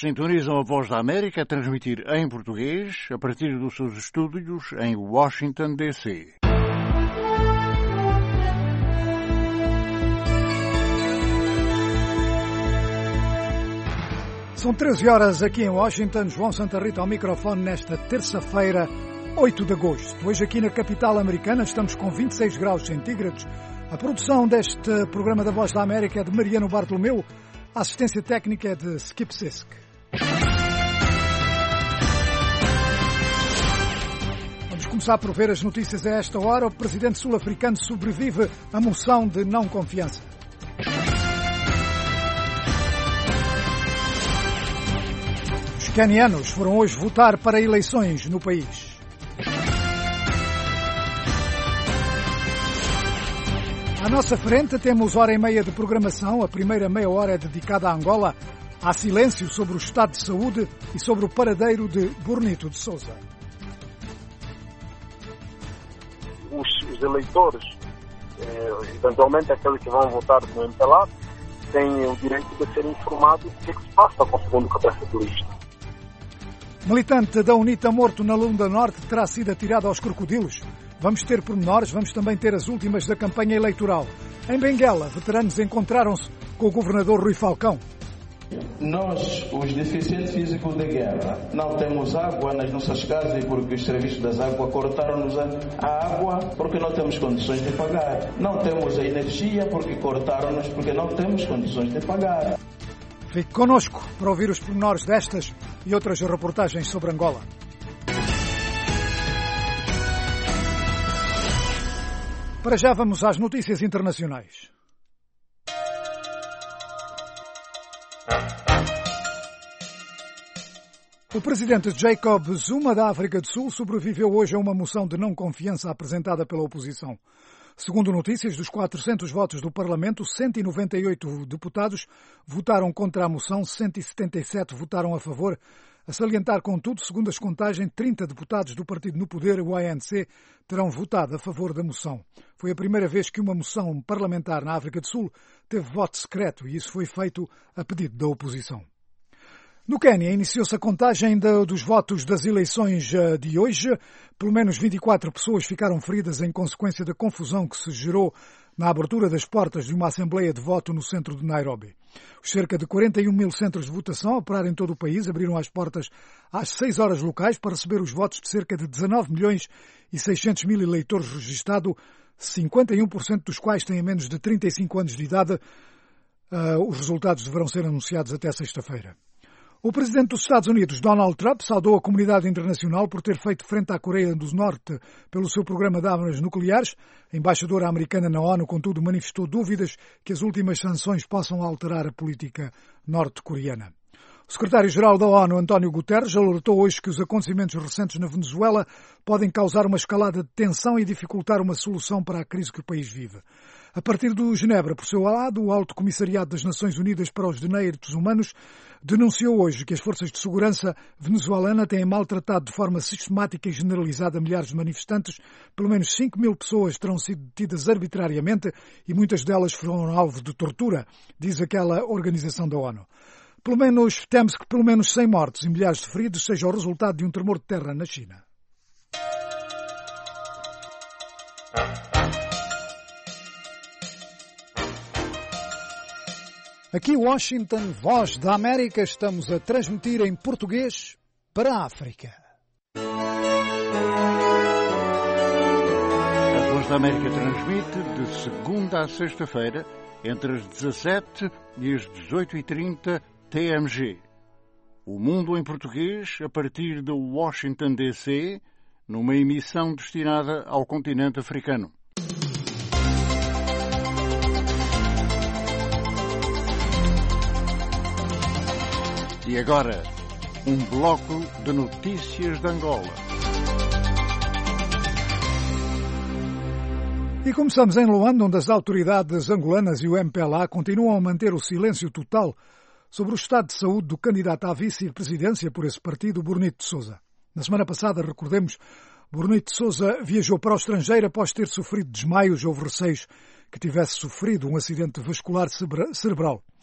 Sintonizam a Voz da América a transmitir em português a partir dos seus estúdios em Washington, D.C. São 13 horas aqui em Washington. João Santa Rita ao microfone nesta terça-feira, 8 de agosto. Hoje aqui na capital americana estamos com 26 graus centígrados. A produção deste programa da Voz da América é de Mariano Bartolomeu. A assistência técnica é de Skip Sisk. Vamos começar por ver as notícias a esta hora. O presidente sul-africano sobrevive à moção de não confiança. Os quenianos foram hoje votar para eleições no país. À nossa frente temos hora e meia de programação. A primeira meia hora é dedicada a Angola. Há silêncio sobre o estado de saúde e sobre o paradeiro de Burnito de Sousa. Os eleitores, eventualmente aqueles que vão votar no MPLA, têm o direito de serem informados do que se passa com o segundo cabeça de lista. Militante da UNITA morto na Lunda Norte terá sido atirado aos crocodilos. Vamos ter pormenores, vamos também ter as últimas da campanha eleitoral. Em Benguela, veteranos encontraram-se com o governador Rui Falcão. Nós, os deficientes físicos de guerra, não temos água nas nossas casas porque os serviços das águas cortaram-nos a água porque não temos condições de pagar. Não temos a energia porque cortaram-nos porque não temos condições de pagar. Fique connosco para ouvir os pormenores destas e outras reportagens sobre Angola. Para já vamos às notícias internacionais. O presidente Jacob Zuma da África do Sul sobreviveu hoje a uma moção de não confiança apresentada pela oposição. Segundo notícias, dos 400 votos do Parlamento, 198 deputados votaram contra a moção, 177 votaram a favor. A salientar, contudo, segundo as contagens, 30 deputados do partido no poder, o ANC, terão votado a favor da moção. Foi a primeira vez que uma moção parlamentar na África do Sul teve voto secreto e isso foi feito a pedido da oposição. No Quênia, iniciou-se a contagem dos votos das eleições de hoje. Pelo menos 24 pessoas ficaram feridas em consequência da confusão que se gerou na abertura das portas de uma assembleia de voto no centro de Nairobi. Os cerca de 41 mil centros de votação a operar em todo o país abriram as portas às 6 horas locais para receber os votos de cerca de 19 milhões e 600 mil eleitores registados, 51% dos quais têm menos de 35 anos de idade. Os resultados deverão ser anunciados até sexta-feira. O presidente dos Estados Unidos, Donald Trump, saudou a comunidade internacional por ter feito frente à Coreia do Norte pelo seu programa de armas nucleares. A embaixadora americana na ONU, contudo, manifestou dúvidas que as últimas sanções possam alterar a política norte-coreana. O secretário-geral da ONU, António Guterres, alertou hoje que os acontecimentos recentes na Venezuela podem causar uma escalada de tensão e dificultar uma solução para a crise que o país vive. A partir do Genebra, por seu lado, o Alto Comissariado das Nações Unidas para os Direitos Humanos denunciou hoje que as forças de segurança venezuelana têm maltratado de forma sistemática e generalizada milhares de manifestantes. Pelo menos 5 mil pessoas terão sido detidas arbitrariamente e muitas delas foram alvo de tortura, diz aquela organização da ONU. Temos que pelo menos 100 mortos e milhares de feridos seja o resultado de um tremor de terra na China. Aqui Washington, Voz da América, estamos a transmitir em português para a África. A Voz da América transmite de segunda a sexta-feira, entre as 17 e as 18h30 TMG. O Mundo em Português, a partir de Washington, D.C., numa emissão destinada ao continente africano. E agora, um bloco de notícias de Angola. E começamos em Luanda, onde as autoridades angolanas e o MPLA continuam a manter o silêncio total sobre o estado de saúde do candidato à vice-presidência por esse partido, Burnito de Sousa. Na semana passada, recordemos, Burnito de Sousa viajou para o estrangeiro após ter sofrido desmaios. Houve receios que tivesse sofrido um acidente vascular cerebral.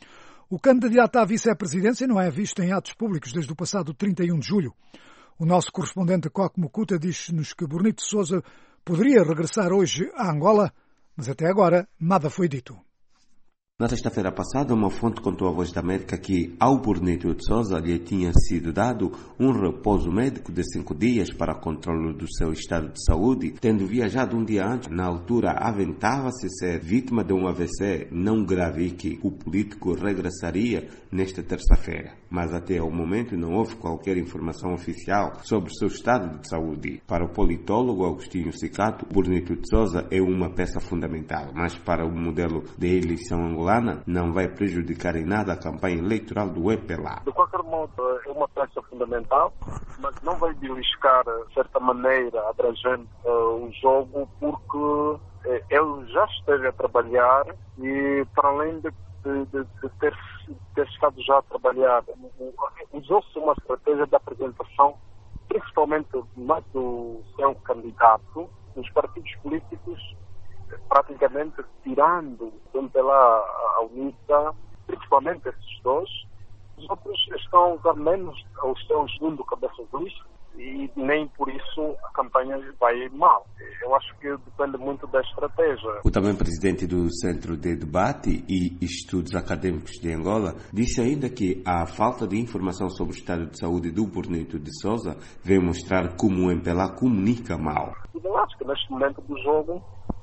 O candidato à vice-presidência não é visto em atos públicos desde o passado 31 de julho. O nosso correspondente Coque Mucuta diz-nos que Bonito de Sousa poderia regressar hoje a Angola, mas até agora nada foi dito. Na sexta-feira passada, uma fonte contou à Voz da América que ao Bonito de Sousa lhe tinha sido dado um repouso médico de 5 dias para controle do seu estado de saúde, tendo viajado um dia antes. Na altura, aventava-se ser vítima de um AVC não grave e que o político regressaria nesta terça-feira. Mas até ao momento não houve qualquer informação oficial sobre o seu estado de saúde. Para o politólogo Agostinho Cicato, Bonito de Sousa é uma peça fundamental, mas para o modelo de eleição angolana não vai prejudicar em nada a campanha eleitoral do MPLA. De qualquer modo, é uma peça fundamental, mas não vai beliscar, de certa maneira, abrangente o jogo, porque ele já esteve a trabalhar e, para além de ter estado já a trabalhar, usou-se uma estratégia de apresentação, principalmente do seu candidato, nos partidos políticos, praticamente tirando pela UNITA, principalmente esses dois. Os outros estão a usar menos o seu segundo cabeça de lista e nem por isso a campanha vai mal. Eu acho que depende muito da estratégia. O também presidente do Centro de Debate e Estudos Acadêmicos de Angola disse ainda que a falta de informação sobre o estado de saúde do Bonito de Sousa vem mostrar como o MPLA comunica mal. Eu acho que neste momento do jogo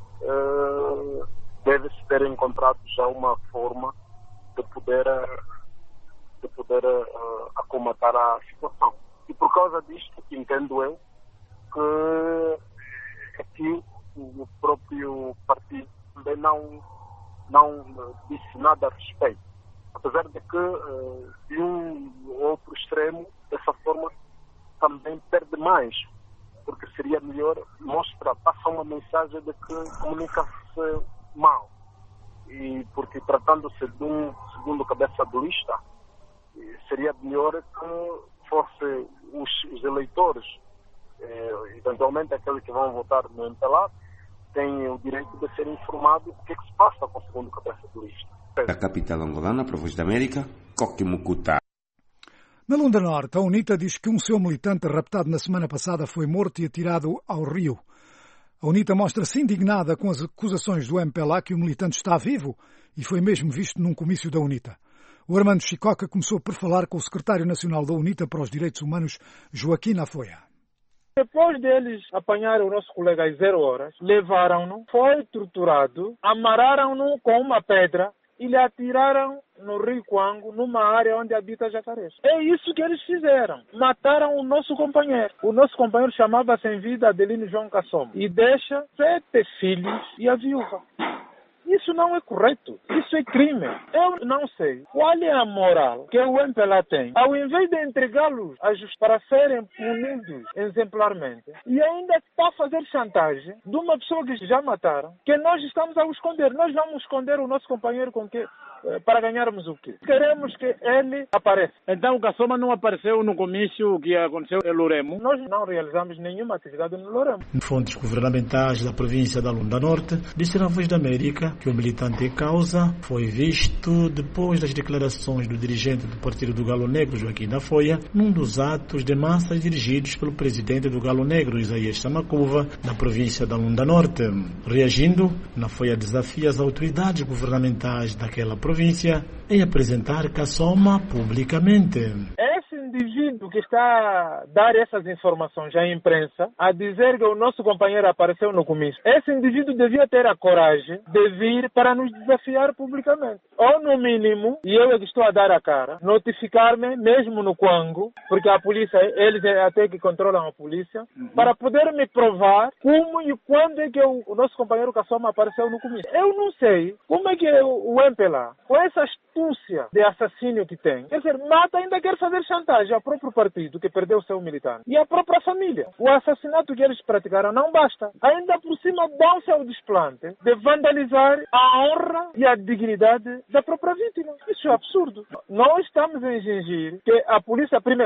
deve-se ter encontrado já uma forma de poder acomatar a situação. E por causa disto, entendo eu, que aqui o próprio partido também não disse nada a respeito. Apesar de que de um outro extremo, dessa forma, também perde mais. Porque seria melhor passa uma mensagem de que comunica-se mal. E porque tratando-se de um segundo cabeça de lista, seria melhor que fossem os eleitores, eventualmente aqueles que vão votar no MPLA, têm o direito de ser informados do que é que se passa com o segundo cabeça de lista. Da capital angolana, para a Voz da América, Coque Mucuta. Na Lunda Norte, a UNITA diz que um seu militante raptado na semana passada foi morto e atirado ao rio. A UNITA mostra-se indignada com as acusações do MPLA que o militante está vivo e foi mesmo visto num comício da UNITA. O Armando Chicoca começou por falar com o secretário nacional da UNITA para os Direitos Humanos, Joaquim Afoia. Depois deles apanharem o nosso colega às 0 horas, levaram-no, foi torturado, amarraram-no com uma pedra e lhe atiraram no Rio Quango, numa área onde habita jacarés. É isso que eles fizeram. Mataram o nosso companheiro. O nosso companheiro chamava-se em vida Adelino João Cassoma e deixa 7 filhos e a viúva. Isso não é correto. Isso é crime. Eu não sei qual é a moral que o MPLA tem. Ao invés de entregá-los à justiça para serem punidos exemplarmente, e ainda está a fazer chantagem de uma pessoa que já mataram, que nós estamos a o esconder. Nós vamos esconder o nosso companheiro para ganharmos o quê? Queremos que ele apareça. Então o Cassoma não apareceu no comício que aconteceu em Loremo? Nós não realizamos nenhuma atividade no Loremo. Fontes governamentais da província da Lunda Norte disseram à Voz da América que o militante em causa foi visto depois das declarações do dirigente do Partido do Galo Negro, Joaquim Afoia, num dos atos de massa dirigidos pelo presidente do Galo Negro, Isaías Samacuva, na província da Lunda Norte. Reagindo, Afoia desafia as autoridades governamentais daquela província em apresentar Cassoma publicamente. Esse indivíduo que está a dar essas informações à imprensa, a dizer que o nosso companheiro apareceu no comício, esse indivíduo devia ter a coragem de vir para nos desafiar publicamente. Ou, no mínimo, e eu é que estou a dar a cara, notificar-me, mesmo no Quango, porque a polícia, eles até que controlam a polícia, para poder me provar como e quando é que o nosso companheiro Cassoma apareceu no comício. Eu não sei como é que o MPLA, com essa astúcia de assassínio que tem, quer dizer, mata, ainda quer fazer chantagem ao próprio partido que perdeu o seu militante e à própria família. O assassinato que eles praticaram não basta. Ainda por cima dão-se ao desplante de vandalizar a honra e a dignidade da própria vítima. Isso é absurdo. Nós estamos a exigir que a polícia, primeiro,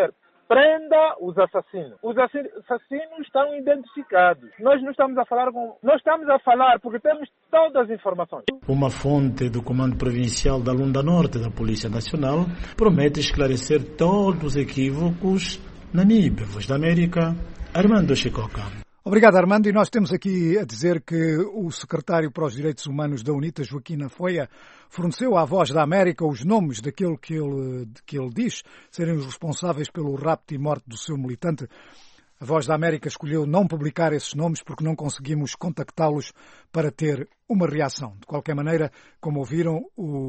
prenda os assassinos. Os assassinos estão identificados. Nós não estamos a falar Nós estamos a falar porque temos todas as informações. Uma fonte do Comando Provincial da Lunda Norte da Polícia Nacional promete esclarecer todos os equívocos. Namibe, Voz da América, Armando Chicoca. Obrigado, Armando. E nós temos aqui a dizer que o secretário para os Direitos Humanos da UNITA, Joaquim Afoia, forneceu à Voz da América os nomes daquele que ele diz serem os responsáveis pelo rapto e morte do seu militante. A Voz da América escolheu não publicar esses nomes porque não conseguimos contactá-los para ter uma reação. De qualquer maneira, como ouviram,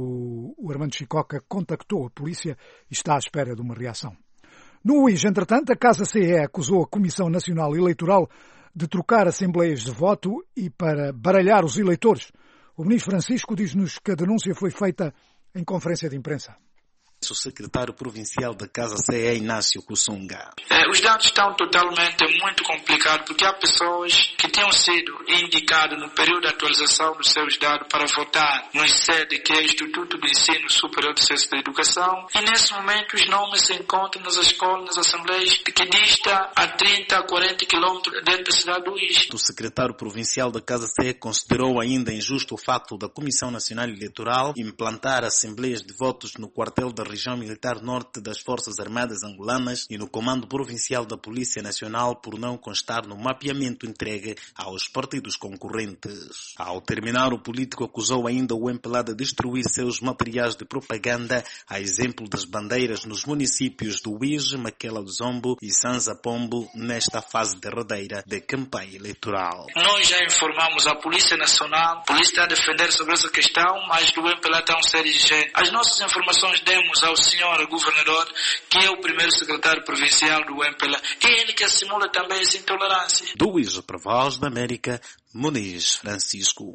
o Armando Chicoca contactou a polícia e está à espera de uma reação. No UIS, entretanto, a Casa CE acusou a Comissão Nacional Eleitoral de trocar assembleias de voto e para baralhar os eleitores. O ministro Francisco diz-nos que a denúncia foi feita em conferência de imprensa. O secretário provincial da Casa CE, Inácio Kussunga. Os dados estão totalmente muito complicados porque há pessoas que tinham sido indicadas no período de atualização dos seus dados para votar no ICED, que é o Instituto do Ensino Superior de Ciência da Educação, e nesse momento os nomes se encontram nas escolas, nas assembleias que dista a 30 a 40 quilômetros dentro da cidade do Uís. O secretário provincial da Casa CE considerou ainda injusto o facto da Comissão Nacional Eleitoral implantar assembleias de votos no quartel da Região Militar Norte das Forças Armadas Angolanas e no Comando Provincial da Polícia Nacional por não constar no mapeamento entregue aos partidos concorrentes. Ao terminar, o político acusou ainda o MPLA de destruir seus materiais de propaganda, a exemplo das bandeiras nos municípios do Uís, Maquela do Zombo e Sanza Pombo, nesta fase derradeira de campanha eleitoral. Nós já informamos a Polícia Nacional, a Polícia está a defender sobre essa questão, mas do MPLA está um série de gente. As nossas informações demos ao senhor governador, que é o primeiro secretário provincial do MPLA. É ele que simula também essa intolerância. Do Uís para a Voz da América, Muniz Francisco.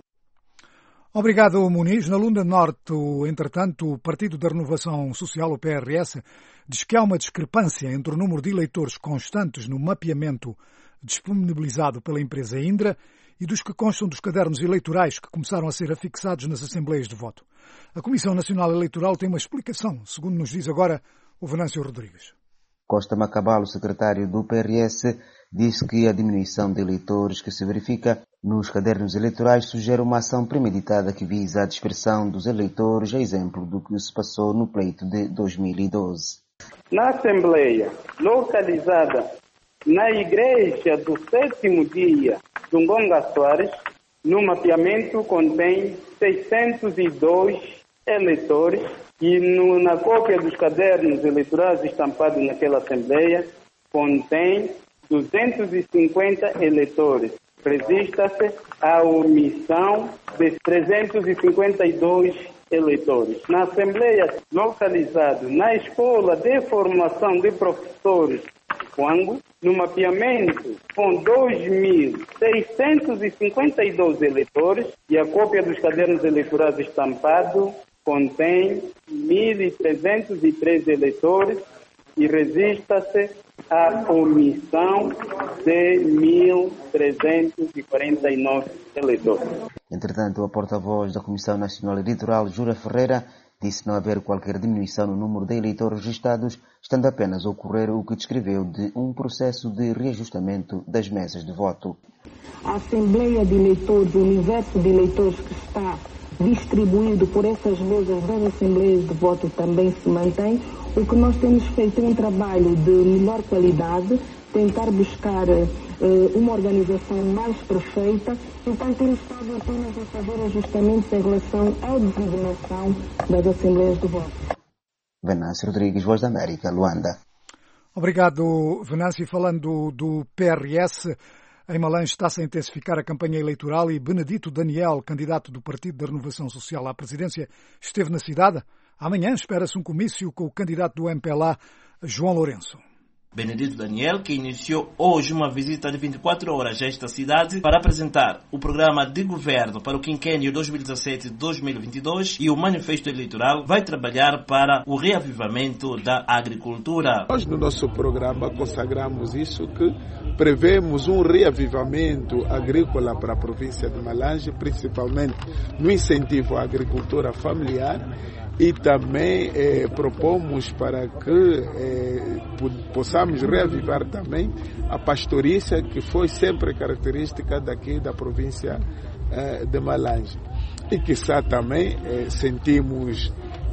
Obrigado, Muniz. Na Lunda Norte, entretanto, o Partido da Renovação Social, o PRS, diz que há uma discrepância entre o número de eleitores constantes no mapeamento disponibilizado pela empresa Indra e dos que constam dos cadernos eleitorais que começaram a ser afixados nas assembleias de voto. A Comissão Nacional Eleitoral tem uma explicação, segundo nos diz agora o Venâncio Rodrigues. Costa Macabalo, secretário do PRS, disse que a diminuição de eleitores que se verifica nos cadernos eleitorais sugere uma ação premeditada que visa a dispersão dos eleitores, a exemplo do que se passou no pleito de 2012. Na Assembleia, localizada na Igreja do Sétimo Dia do Ngonga Soares, no mapeamento contém 602 eleitores e na cópia dos cadernos eleitorais estampados naquela Assembleia contém 250 eleitores. Resista-se à omissão de 352 eleitores. Na Assembleia localizada na Escola de Formação de Professores Quango, no mapeamento com 2.652 eleitores e a cópia dos cadernos eleitorais estampados contém 1.303 eleitores e resista-se à omissão de 1.349 eleitores. Entretanto, a porta-voz da Comissão Nacional Eleitoral, Jura Ferreira, disse não haver qualquer diminuição no número de eleitores registados, estando apenas a ocorrer o que descreveu de um processo de reajustamento das mesas de voto. A Assembleia de Eleitores, o universo de eleitores que está distribuído por essas mesas das Assembleias de voto também se mantém. O que nós temos feito é um trabalho de melhor qualidade, tentar buscar uma organização mais perfeita, então temos estado apenas a fazer ajustamentos em relação à designação das Assembleias de voto. Venâncio Rodrigues, Voz da América, Luanda. Obrigado, Venâncio. Falando do PRS, em Malange está-se a intensificar a campanha eleitoral e Benedito Daniel, candidato do Partido da Renovação Social à presidência, esteve na cidade. Amanhã espera-se um comício com o candidato do MPLA, João Lourenço. Benedito Daniel, que iniciou hoje uma visita de 24 horas a esta cidade para apresentar o programa de governo para o quinquênio 2017-2022 e o manifesto eleitoral, vai trabalhar para o reavivamento da agricultura. Nós no nosso programa consagramos isso, que prevemos um reavivamento agrícola para a província de Malange, principalmente no incentivo à agricultura familiar. E também propomos para que possamos reavivar também a pastorícia que foi sempre característica daqui da província de Malange. E quiçá também sentimos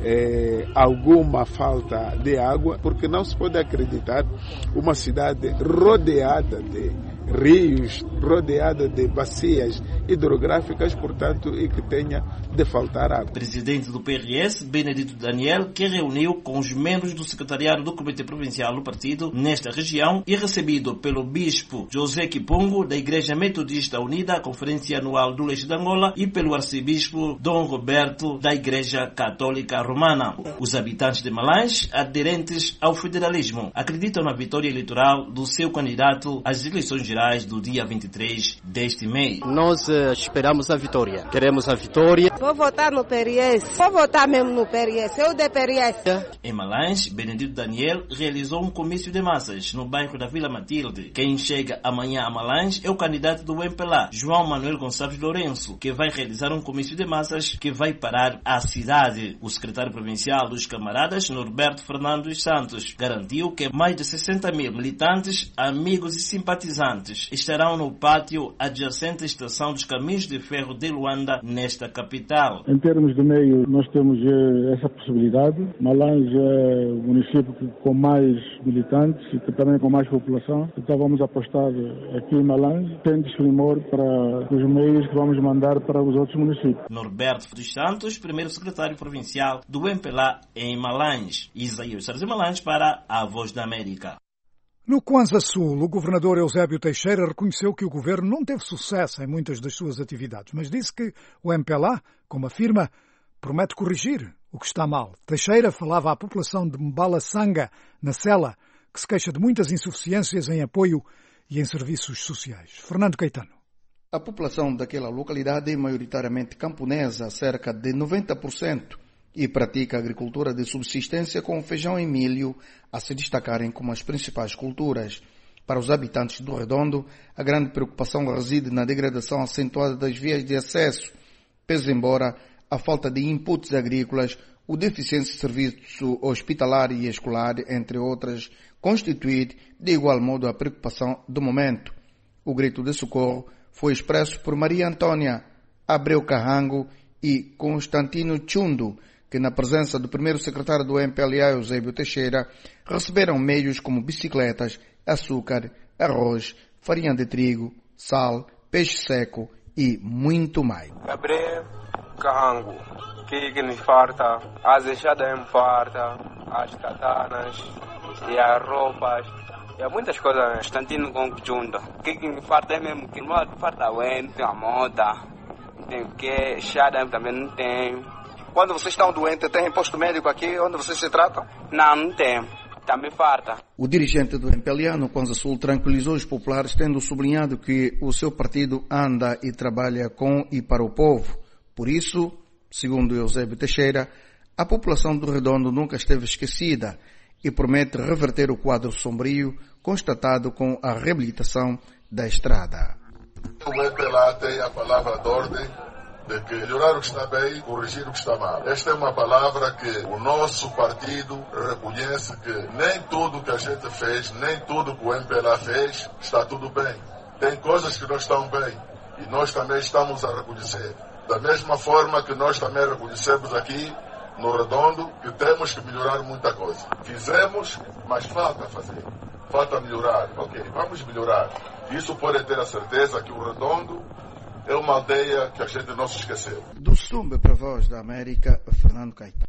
alguma falta de água, porque não se pode acreditar uma cidade rodeada de rios, rodeada de bacias hidrográficas, portanto, e que tenha de faltar água. Presidente do PRS, Benedito Daniel, que reuniu com os membros do secretariado do Comitê Provincial do partido nesta região e recebido pelo bispo José Kipungo, da Igreja Metodista Unida, Conferência Anual do Leste de Angola, e pelo arcebispo Dom Roberto, da Igreja Católica Romana. Os habitantes de Malange, aderentes ao federalismo, acreditam na vitória eleitoral do seu candidato às eleições gerais do dia 23 deste mês. Nós esperamos a vitória. Queremos a vitória. Vou votar no PRS. Vou votar mesmo no PRS. Eu de PRS. Em Malange, Benedito Daniel realizou um comício de massas no bairro da Vila Matilde. Quem chega amanhã a Malange é o candidato do MPLA, João Manuel Gonçalves Lourenço, que vai realizar um comício de massas que vai parar a cidade. O secretário provincial dos camaradas, Norberto Fernando dos Santos, garantiu que mais de 60 mil militantes, amigos e simpatizantes estarão no pátio adjacente à estação dos Caminhos de Ferro de Luanda, nesta capital. Em termos de meio, nós temos essa possibilidade. Malange é o município com mais militantes e que também com mais população. Então vamos apostar aqui em Malange, tendo primor para os meios que vamos mandar para os outros municípios. Norberto dos Santos, primeiro secretário provincial do MPLA em Malange. Isaías Sarze Malange para a Voz da América. No Kwanza Sul, o governador Eusébio Teixeira reconheceu que o governo não teve sucesso em muitas das suas atividades, mas disse que o MPLA, como afirma, promete corrigir o que está mal. Teixeira falava à população de Mbalassanga, na Sela, que se queixa de muitas insuficiências em apoio e em serviços sociais. Fernando Caetano. A população daquela localidade é maioritariamente camponesa, cerca de 90%, e pratica agricultura de subsistência com feijão e milho a se destacarem como as principais culturas. Para os habitantes do Redondo, a grande preocupação reside na degradação acentuada das vias de acesso, pese embora a falta de inputs agrícolas, o deficiente serviço hospitalar e escolar, entre outras, constituir de igual modo a preocupação do momento. O grito de socorro foi expresso por Maria Antônia Abreu Carrango e Constantino Chundo, que na presença do primeiro secretário do MPLA, Eusébio Teixeira, receberam meios como bicicletas, açúcar, arroz, farinha de trigo, sal, peixe seco e muito mais. Abreu Carrango, que nos falta, as enxadas me falta, as katanas e as roupas. E há muitas coisas, Constantino com Chunda. O que me falta é mesmo que não falta a moda, tem o que, enxada também não tem. Quando vocês estão doentes, tem posto médico aqui onde vocês se tratam? Não tem. Também falta. O dirigente do MPLA no Kwanza Sul tranquilizou os populares, tendo sublinhado que o seu partido anda e trabalha com e para o povo. Por isso, segundo Eusébio Teixeira, a população do Redondo nunca esteve esquecida e promete reverter o quadro sombrio constatado com a reabilitação da estrada. O MPLA tem a palavra de ordem de que melhorar o que está bem, corrigir o que está mal. Esta é uma palavra que o nosso partido reconhece que nem tudo que a gente fez, nem tudo que o MPLA fez, está tudo bem. Tem coisas que não estão bem e nós também estamos a reconhecer. Da mesma forma que nós também reconhecemos aqui no Redondo que temos que melhorar muita coisa. Fizemos, mas falta fazer. Falta melhorar. Ok, vamos melhorar. Isso pode ter a certeza que o Redondo é uma aldeia que a gente não se esqueceu. Do Sumbe para a Voz da América, Fernando Caetano.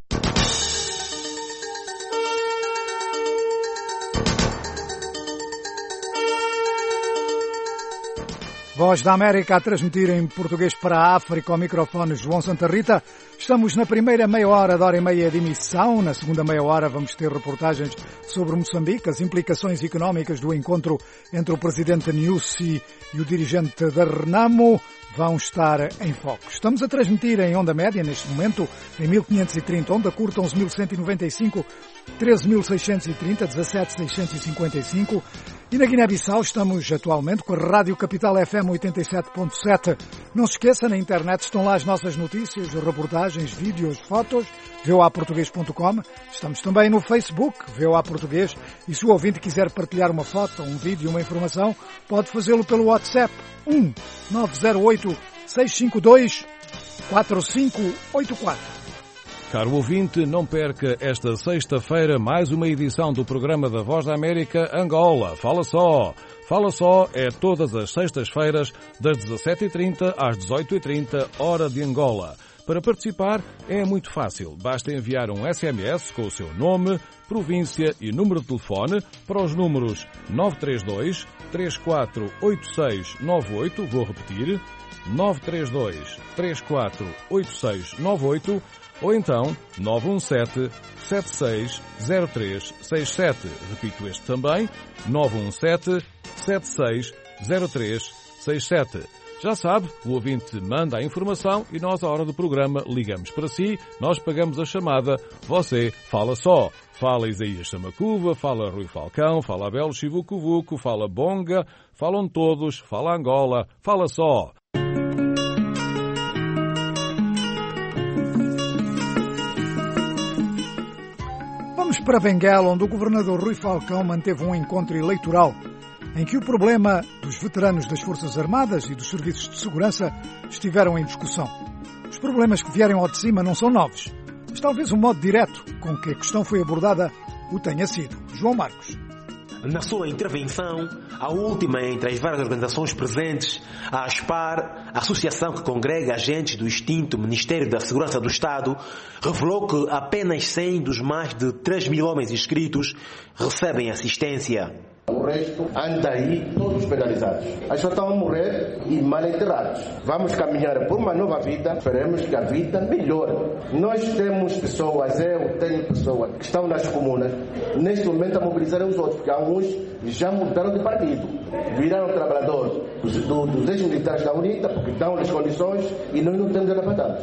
Voz da América a transmitir em português para a África ao microfone João Santa Rita. Estamos na primeira meia hora da hora e meia de emissão. Na segunda meia hora vamos ter reportagens sobre Moçambique, as implicações económicas do encontro entre o presidente Nyusi e o dirigente da Renamo vão estar em foco. Estamos a transmitir em onda média, neste momento, em 1530, onda curta 11.195 13.630, 17.655. E na Guiné-Bissau estamos atualmente com a Rádio Capital FM 87.7. Não se esqueça, na internet estão lá as nossas notícias, reportagens, vídeos, fotos, voaportuguês.com. Estamos também no Facebook, VOA Português. E se o ouvinte quiser partilhar uma foto, um vídeo, uma informação, pode fazê-lo pelo WhatsApp 908-652-4584. Caro ouvinte, não perca esta sexta-feira mais uma edição do programa da Voz da América Angola. Fala só! Fala só é todas as sextas-feiras, das 17h30 às 18h30, hora de Angola. Para participar é muito fácil. Basta enviar um SMS com o seu nome, província e número de telefone para os números 932 348698, vou repetir, 932 348698, ou então 917-760367. Repito este também, 917-760367. Já sabe, o ouvinte manda a informação e nós, à hora do programa, ligamos para si, nós pagamos a chamada, você fala só. Fala Isaías Samacuva, fala Rui Falcão, fala Abel Chivucuvuco, fala Bonga, falam todos, fala Angola, fala só. Vamos para Benguela, onde o governador Rui Falcão manteve um encontro eleitoral em que o problema dos veteranos das Forças Armadas e dos serviços de segurança estiveram em discussão. Os problemas que vieram ao de cima não são novos, mas talvez o modo direto com que a questão foi abordada o tenha sido. João Marcos. Na sua intervenção, a última entre as várias organizações presentes, a ASPAR, a associação que congrega agentes do extinto Ministério da Segurança do Estado, revelou que apenas 100 dos mais de 3 mil homens inscritos recebem assistência. O resto anda aí todos penalizados. As pessoas estão a morrer e mal enterrados. Vamos caminhar por uma nova vida. Esperemos que a vida melhore. Nós temos pessoas, eu tenho pessoas que estão nas comunas, neste momento a mobilizar os outros, porque alguns já mudaram de partido. Viraram trabalhadores dos ex-militares da UNITA, porque dão-lhes condições e nós não temos adaptados.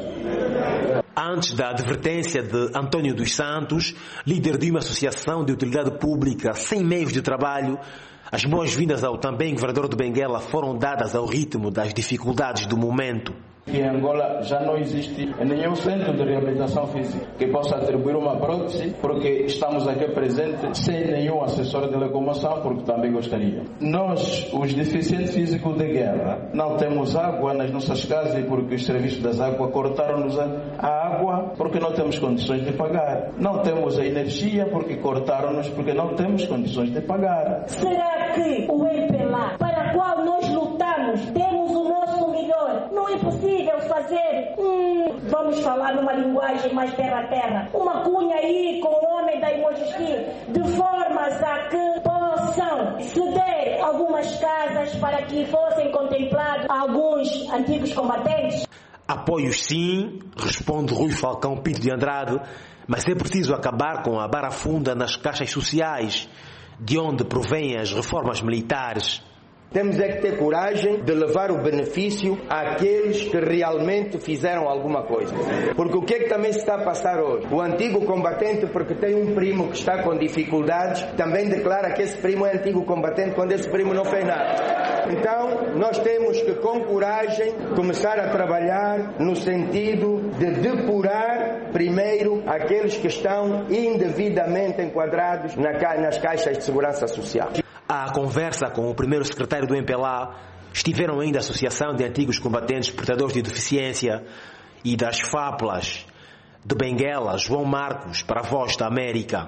Antes da advertência de António dos Santos, líder de uma associação de utilidade pública sem meios de trabalho, as boas-vindas ao também governador de Benguela foram dadas ao ritmo das dificuldades do momento. Em Angola já não existe nenhum centro de reabilitação física que possa atribuir uma prótese, porque estamos aqui presentes sem nenhum assessor de locomoção, porque também gostaria. Nós, os deficientes físicos de guerra, não temos água nas nossas casas porque os serviços das águas cortaram-nos a água porque não temos condições de pagar. Não temos a energia porque cortaram-nos porque não temos condições de pagar. Será que o MPLA, para o qual nós lutamos, temos o nosso melhor? Não é possível fazer, vamos falar numa linguagem mais terra a terra, uma cunha aí com o homem da Imojusti, de formas a que possam ceder algumas casas para que fossem contemplados alguns antigos combatentes? Apoios sim, responde Rui Falcão Pinto de Andrade, mas é preciso acabar com a barafunda nas caixas sociais, de onde provêm as reformas militares. Temos é que ter coragem de levar o benefício àqueles que realmente fizeram alguma coisa. Porque o que é que também se está a passar hoje? O antigo combatente, porque tem um primo que está com dificuldades, também declara que esse primo é antigo combatente quando esse primo não fez nada. Então, nós temos que, com coragem, começar a trabalhar no sentido de depurar primeiro aqueles que estão indevidamente enquadrados nas caixas de segurança social. À conversa com o primeiro secretário do MPLA estiveram ainda a Associação de Antigos Combatentes Portadores de Deficiência e das FAPLAs de Benguela, João Marcos, para a Voz da América.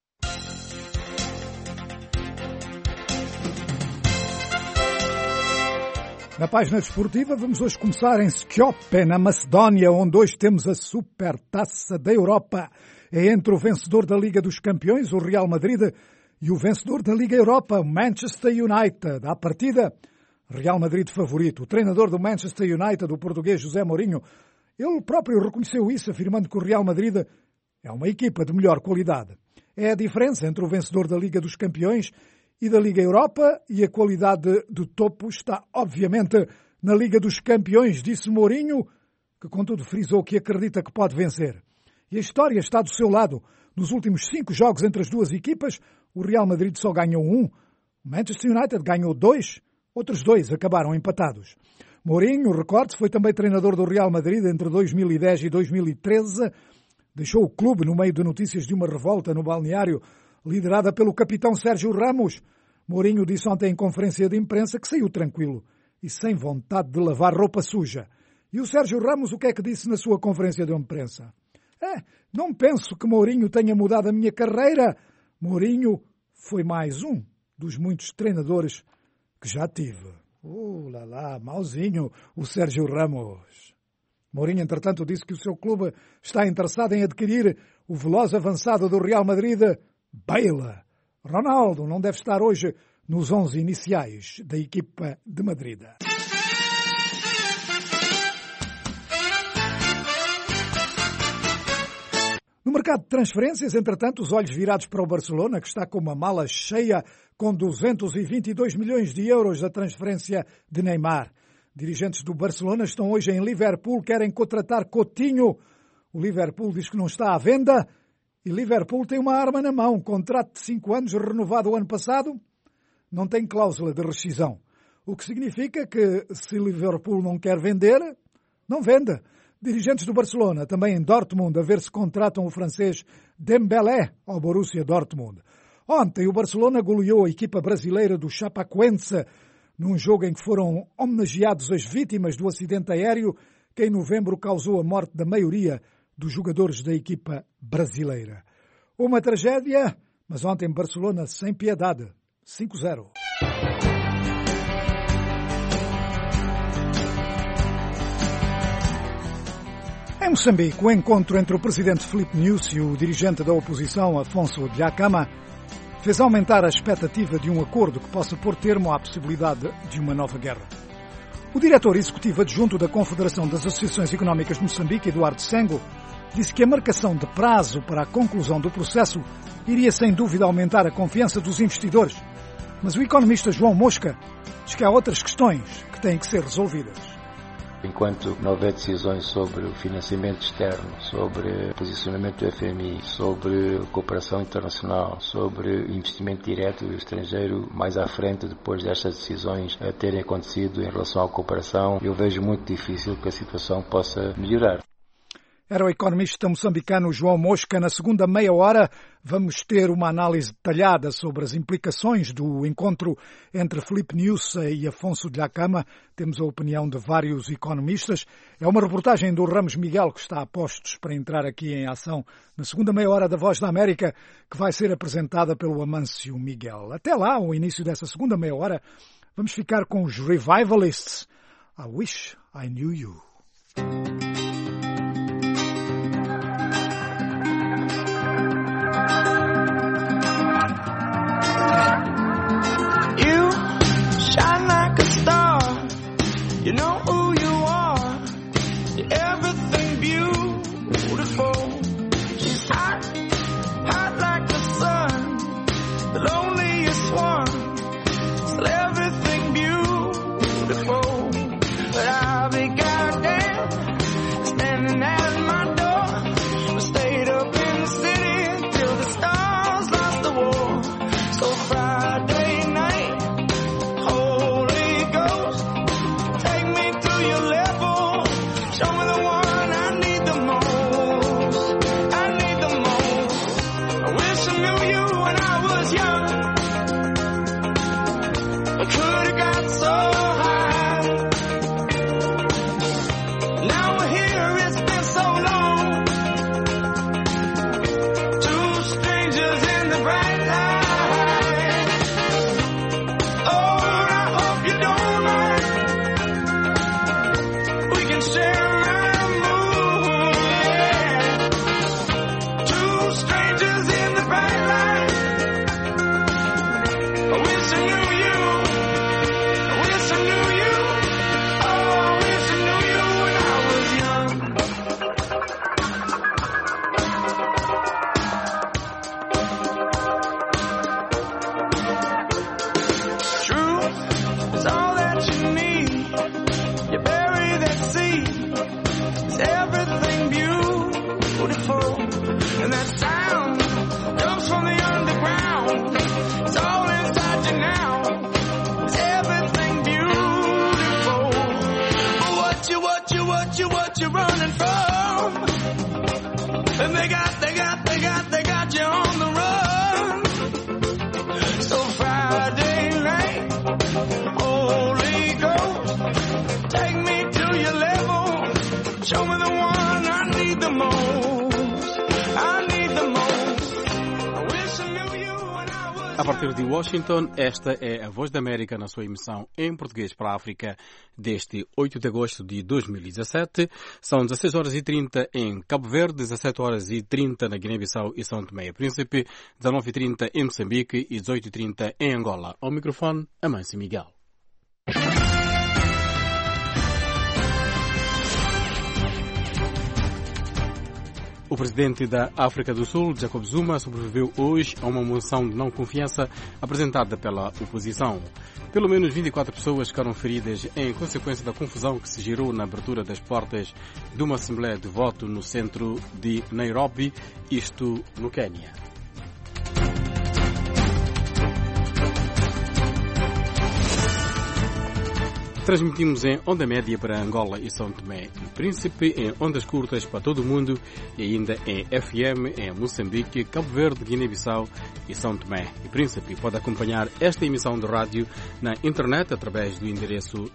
Na página desportiva vamos hoje começar em Skopje, na Macedónia, onde hoje temos a Supertaça da Europa. É entre o vencedor da Liga dos Campeões, o Real Madrid, e o vencedor da Liga Europa, o Manchester United. À partida, Real Madrid favorito. O treinador do Manchester United, o português José Mourinho, ele próprio reconheceu isso, afirmando que o Real Madrid é uma equipa de melhor qualidade. É a diferença entre o vencedor da Liga dos Campeões e da Liga Europa, e a qualidade do topo está, obviamente, na Liga dos Campeões, disse Mourinho, que contudo frisou que acredita que pode vencer. E a história está do seu lado. Nos últimos 5 jogos entre as duas equipas, o Real Madrid só ganhou 1, o Manchester United ganhou 2, outros 2 acabaram empatados. Mourinho, recorde-se, foi também treinador do Real Madrid entre 2010 e 2013. Deixou o clube no meio de notícias de uma revolta no balneário liderada pelo capitão Sérgio Ramos. Mourinho disse ontem em conferência de imprensa que saiu tranquilo e sem vontade de lavar roupa suja. E o Sérgio Ramos o que é que disse na sua conferência de imprensa? Não penso que Mourinho tenha mudado a minha carreira. Mourinho foi mais um dos muitos treinadores que já tive. Mauzinho, o Sérgio Ramos. Mourinho, entretanto, disse que o seu clube está interessado em adquirir o veloz avançado do Real Madrid, Bale. Ronaldo não deve estar hoje nos 11 iniciais da equipa de Madrid. No mercado de transferências, entretanto, os olhos virados para o Barcelona, que está com uma mala cheia com 222 milhões de euros da transferência de Neymar. Dirigentes do Barcelona estão hoje em Liverpool, querem contratar Coutinho. O Liverpool diz que não está à venda e Liverpool tem uma arma na mão. Contrato de 5 anos renovado o ano passado, não tem cláusula de rescisão. O que significa que se Liverpool não quer vender, não venda. Dirigentes do Barcelona, também em Dortmund, a ver se contratam o francês Dembélé ao Borussia Dortmund. Ontem o Barcelona goleou a equipa brasileira do Chapecoense num jogo em que foram homenageados as vítimas do acidente aéreo que em novembro causou a morte da maioria dos jogadores da equipa brasileira. Uma tragédia, mas ontem Barcelona sem piedade. 5-0. Em Moçambique, o encontro entre o presidente Filipe Nyusi e o dirigente da oposição, Afonso Dhlakama, fez aumentar a expectativa de um acordo que possa pôr termo à possibilidade de uma nova guerra. O diretor executivo adjunto da Confederação das Associações Económicas de Moçambique, Eduardo Sengo, disse que a marcação de prazo para a conclusão do processo iria sem dúvida aumentar a confiança dos investidores. Mas o economista João Mosca diz que há outras questões que têm que ser resolvidas. Enquanto não houver decisões sobre o financiamento externo, sobre o posicionamento do FMI, sobre cooperação internacional, sobre investimento direto estrangeiro mais à frente depois destas decisões terem acontecido em relação à cooperação, eu vejo muito difícil que a situação possa melhorar. Era o economista moçambicano João Mosca. Na segunda meia hora vamos ter uma análise detalhada sobre as implicações do encontro entre Filipe Nyusi e Afonso Dhlakama. Temos a opinião de vários economistas. É uma reportagem do Ramos Miguel que está a postos para entrar aqui em ação na segunda meia hora da Voz da América, que vai ser apresentada pelo Amâncio Miguel. Até lá, ao início dessa segunda meia hora, vamos ficar com os Revivalists. I Wish I Knew You. Shine like a star, you know who you are, you're everything beautiful. She's hot, hot like the sun, the loneliest one, still everything beautiful. But I'll be goddamn, standing at my door, we stayed up in the city till the stars lost the war. So Friday night, show me the one I need the most. I need the most. I wish I knew you when I was young. I could have got so high. Now we're here, it's been so long. Two strangers in the bright light. Oh, I hope you don't mind. We can share and that sound you running from? And they got you on the run. So Friday night, Holy Ghost, take me to your level. Show me the one I need the most. I need the most. I wish I knew you when I was. A partir de Washington, esta é a Voz da América na sua emissão em português para a África deste 8 de agosto de 2017. São 16h30 em Cabo Verde, 17h30 na Guiné-Bissau e São Tomé e Príncipe, 19h30 em Moçambique e 18h30 em Angola. Ao microfone, Amâncio Miguel. O presidente da África do Sul, Jacob Zuma, sobreviveu hoje a uma moção de não confiança apresentada pela oposição. Pelo menos 24 pessoas ficaram feridas em consequência da confusão que se gerou na abertura das portas de uma assembleia de voto no centro de Nairobi, isto no Quênia. Transmitimos em onda média para Angola e São Tomé e Príncipe, em ondas curtas para todo o mundo e ainda em FM em Moçambique, Cabo Verde, Guiné-Bissau e São Tomé e Príncipe. Pode acompanhar esta emissão de rádio na internet através do endereço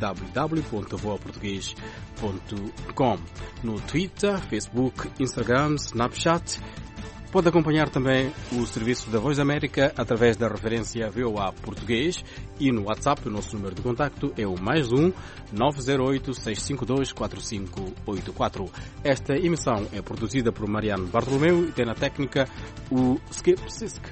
www.voaportugues.com, no Twitter, Facebook, Instagram, Snapchat. Pode acompanhar também o serviço da Voz da América através da referência VOA Português e no WhatsApp o nosso número de contacto é o +1 908 652 4584. Esta emissão é produzida por Mariano Bartolomeu e tem na técnica o Skip Sisk.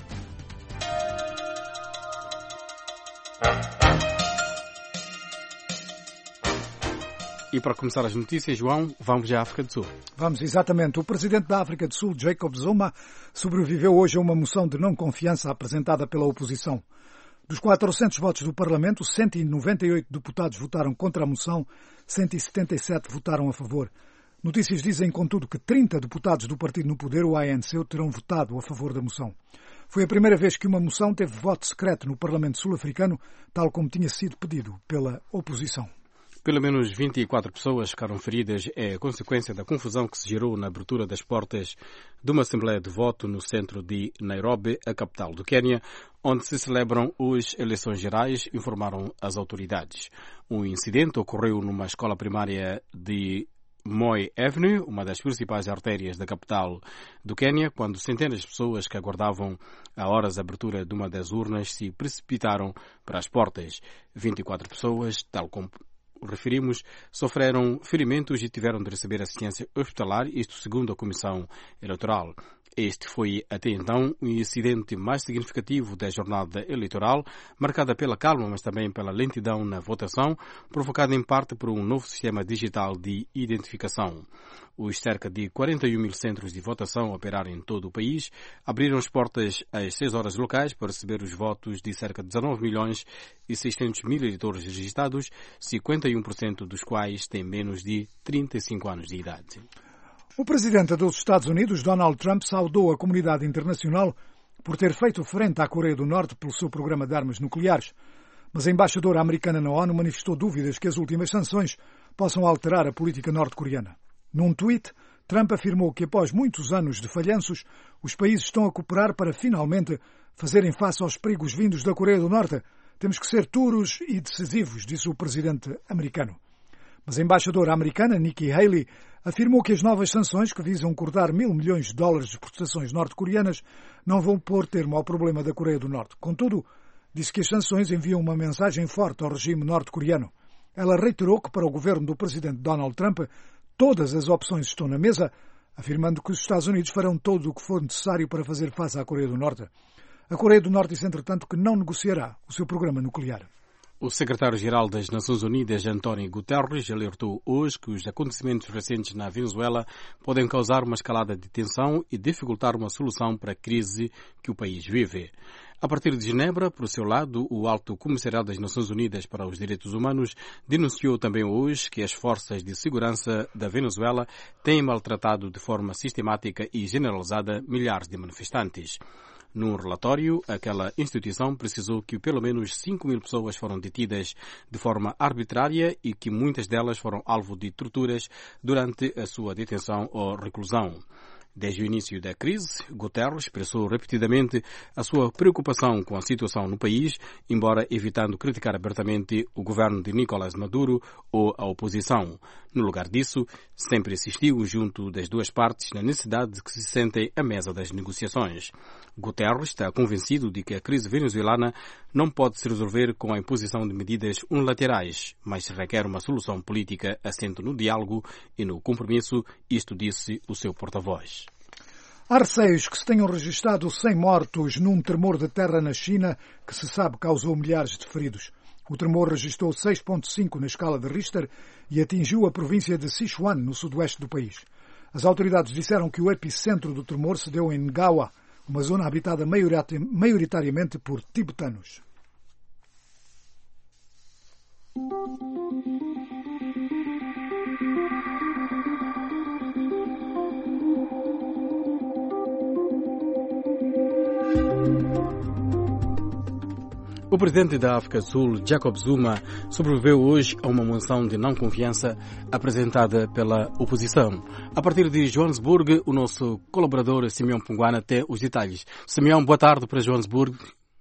E para começar as notícias, João, vamos à África do Sul. Vamos, exatamente. O presidente da África do Sul, Jacob Zuma, sobreviveu hoje a uma moção de não confiança apresentada pela oposição. Dos 400 votos do Parlamento, 198 deputados votaram contra a moção, 177 votaram a favor. Notícias dizem, contudo, que 30 deputados do partido no poder, o ANC, terão votado a favor da moção. Foi a primeira vez que uma moção teve voto secreto no Parlamento sul-africano, tal como tinha sido pedido pela oposição. Pelo menos 24 pessoas ficaram feridas a consequência da confusão que se gerou na abertura das portas de uma assembleia de voto no centro de Nairobi, a capital do Quênia, onde se celebram as eleições gerais, informaram as autoridades. O incidente ocorreu numa escola primária de Moi Avenue, uma das principais artérias da capital do Quênia, quando centenas de pessoas que aguardavam a horas a abertura de uma das urnas se precipitaram para as portas. 24 pessoas, tal como referimos, sofreram ferimentos e tiveram de receber assistência hospitalar, isto segundo a Comissão Eleitoral. Este foi, até então, o incidente mais significativo da jornada eleitoral, marcada pela calma, mas também pela lentidão na votação, provocada em parte por um novo sistema digital de identificação. Os cerca de 41 mil centros de votação a operar em todo o país abriram as portas às 6 horas locais para receber os votos de cerca de 19 milhões e 600 mil eleitores registados, 51% dos quais têm menos de 35 anos de idade. O presidente dos Estados Unidos, Donald Trump, saudou a comunidade internacional por ter feito frente à Coreia do Norte pelo seu programa de armas nucleares. Mas a embaixadora americana na ONU manifestou dúvidas que as últimas sanções possam alterar a política norte-coreana. Num tweet, Trump afirmou que após muitos anos de falhanços, os países estão a cooperar para finalmente fazerem face aos perigos vindos da Coreia do Norte. Temos que ser duros e decisivos, disse o presidente americano. Mas a embaixadora americana, Nikki Haley, afirmou que as novas sanções, que visam cortar $1.000 milhões de exportações norte-coreanas, não vão pôr termo ao problema da Coreia do Norte. Contudo, disse que as sanções enviam uma mensagem forte ao regime norte-coreano. Ela reiterou que para o governo do presidente Donald Trump todas as opções estão na mesa, afirmando que os Estados Unidos farão todo o que for necessário para fazer face à Coreia do Norte. A Coreia do Norte disse, entretanto, que não negociará o seu programa nuclear. O secretário-geral das Nações Unidas, António Guterres, alertou hoje que os acontecimentos recentes na Venezuela podem causar uma escalada de tensão e dificultar uma solução para a crise que o país vive. A partir de Genebra, por seu lado, o Alto Comissariado das Nações Unidas para os Direitos Humanos denunciou também hoje que as forças de segurança da Venezuela têm maltratado de forma sistemática e generalizada milhares de manifestantes. Num relatório, aquela instituição precisou que pelo menos 5.000 pessoas foram detidas de forma arbitrária e que muitas delas foram alvo de torturas durante a sua detenção ou reclusão. Desde o início da crise, Guterres expressou repetidamente a sua preocupação com a situação no país, embora evitando criticar abertamente o governo de Nicolás Maduro ou a oposição. No lugar disso, sempre insistiu junto das duas partes na necessidade de que se sentem à mesa das negociações. Guterres está convencido de que a crise venezuelana não pode se resolver com a imposição de medidas unilaterais, mas requer uma solução política assente no diálogo e no compromisso, isto disse o seu porta-voz. Há receios que se tenham registrado 100 mortos num tremor de terra na China que se sabe causou milhares de feridos. O tremor registrou 6,5 na escala de Richter e atingiu a província de Sichuan, no sudoeste do país. As autoridades disseram que o epicentro do tremor se deu em Ngawa, uma zona habitada maioritariamente por tibetanos. O presidente da África do Sul, Jacob Zuma, sobreviveu hoje a uma moção de não confiança apresentada pela oposição. A partir de Joanesburgo, o nosso colaborador Simeão Punguana tem os detalhes. Simeão, boa tarde para Joanesburgo.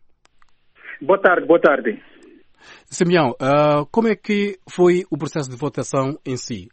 Boa tarde. Simeão, como é que foi o processo de votação em si?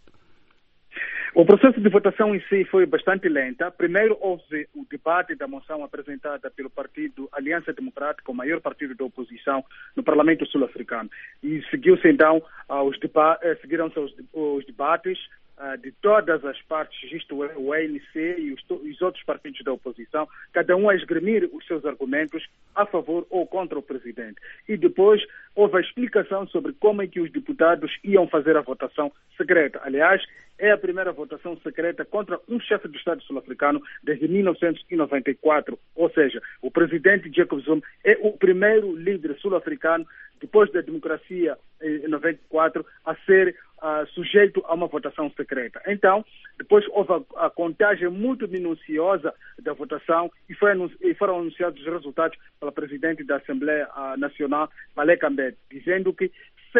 O processo de votação em si foi bastante lento. Primeiro houve o debate da moção apresentada pelo partido Aliança Democrática, o maior partido da oposição no Parlamento Sul-Africano. E seguiu-se então seguiram-se os debates de todas as partes, isto é, o ANC e os outros partidos da oposição, cada um a esgrimir os seus argumentos a favor ou contra o presidente. E depois houve a explicação sobre como é que os deputados iam fazer a votação secreta. Aliás, é a primeira votação secreta contra um chefe de Estado sul-africano desde 1994. Ou seja, o presidente Jacob Zuma é o primeiro líder sul-africano, depois da democracia em 94, a ser sujeito a uma votação secreta. Então, depois houve a contagem muito minuciosa da votação e foram anunciados os resultados pela presidente da Assembleia Nacional, Baleka Mbete, dizendo que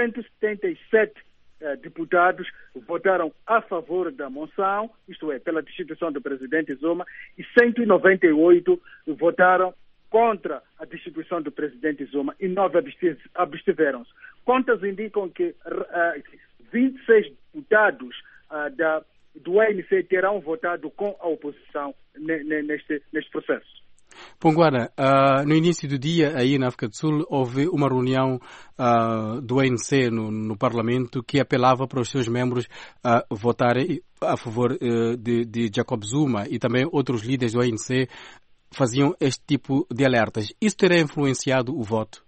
177 deputados votaram a favor da moção, isto é, pela destituição do presidente Zuma, e 198 votaram contra a destituição do presidente Zuma e 9 abstiveram-se. Contas indicam que 26 deputados do ANC terão votado com a oposição neste processo. Ponguara, no início do dia, aí na África do Sul, houve uma reunião do ANC no Parlamento que apelava para os seus membros a votarem a favor de Jacob Zuma, e também outros líderes do ANC faziam este tipo de alertas. Isso terá influenciado o voto?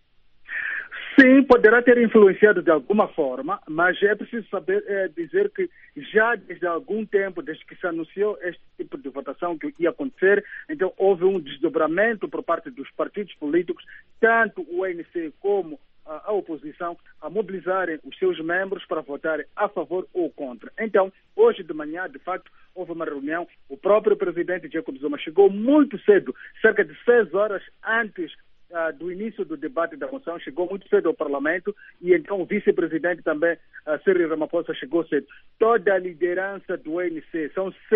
Sim, poderá ter influenciado de alguma forma, mas é preciso dizer que já desde algum tempo, desde que se anunciou este tipo de votação que ia acontecer, então houve um desdobramento por parte dos partidos políticos, tanto o ANC como a oposição, a mobilizarem os seus membros para votarem a favor ou contra. Então, hoje de manhã, de facto, houve uma reunião. O próprio presidente Jacob Zuma chegou muito cedo, cerca de 6 horas antes do início do debate da moção, chegou muito cedo ao Parlamento, e então o vice-presidente também, Cyril Ramaphosa, chegou cedo. Toda a liderança do ANC,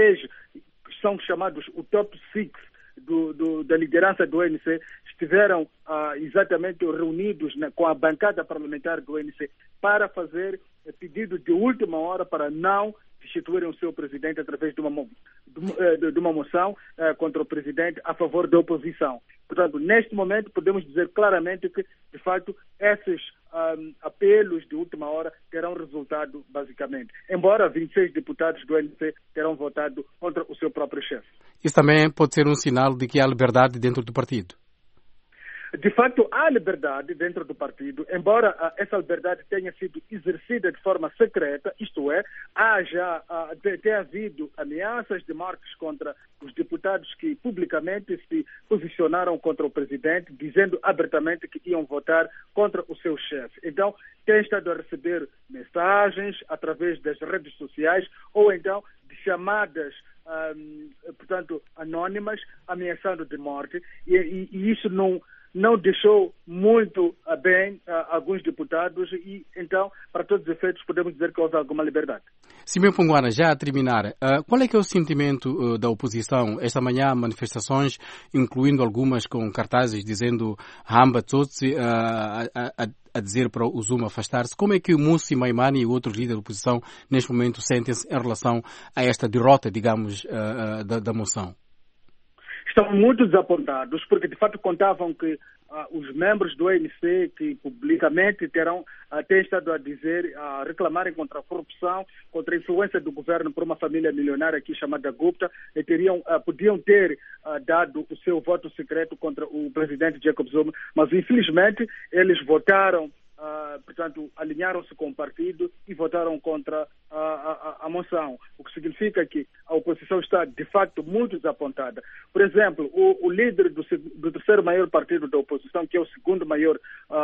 são chamados o top 6 da liderança do ANC, estiveram exatamente reunidos com a bancada parlamentar do ANC para fazer pedido de última hora para não destituírem o seu presidente através de uma moção contra o presidente a favor da oposição. Portanto, neste momento, podemos dizer claramente que, de facto, esses apelos de última hora terão resultado, basicamente. Embora 26 deputados do ANC terão votado contra o seu próprio chefe. Isso também pode ser um sinal de que há liberdade dentro do partido? De facto, há liberdade dentro do partido, embora essa liberdade tenha sido exercida de forma secreta, isto é, tem havido ameaças de mortes contra os deputados que publicamente se posicionaram contra o presidente, dizendo abertamente que iam votar contra o seu chefe. Então, tem estado a receber mensagens através das redes sociais ou então de chamadas portanto, anónimas, ameaçando de morte, e isso não deixou muito bem alguns deputados, e então, para todos os efeitos, podemos dizer que houve alguma liberdade. Simeão Ponguana, já a terminar, qual é que é o sentimento da oposição? Esta manhã, manifestações, incluindo algumas com cartazes dizendo Hamba Tsotsi, a dizer para o Zuma afastar-se. Como é que o Mmussi Maimane e outros líderes da oposição, neste momento, sentem-se em relação a esta derrota, digamos, da moção? Estão muito desapontados, porque de fato contavam que os membros do ANC, que publicamente têm estado a dizer, a reclamarem contra a corrupção, contra a influência do governo por uma família milionária aqui chamada Gupta, e podiam ter dado o seu voto secreto contra o presidente Jacob Zuma, mas infelizmente eles votaram, portanto, alinharam-se com o partido e votaram contra a moção, o que significa que a oposição está, de facto, muito desapontada. Por exemplo, o líder do terceiro maior partido da oposição, que é o segundo maior,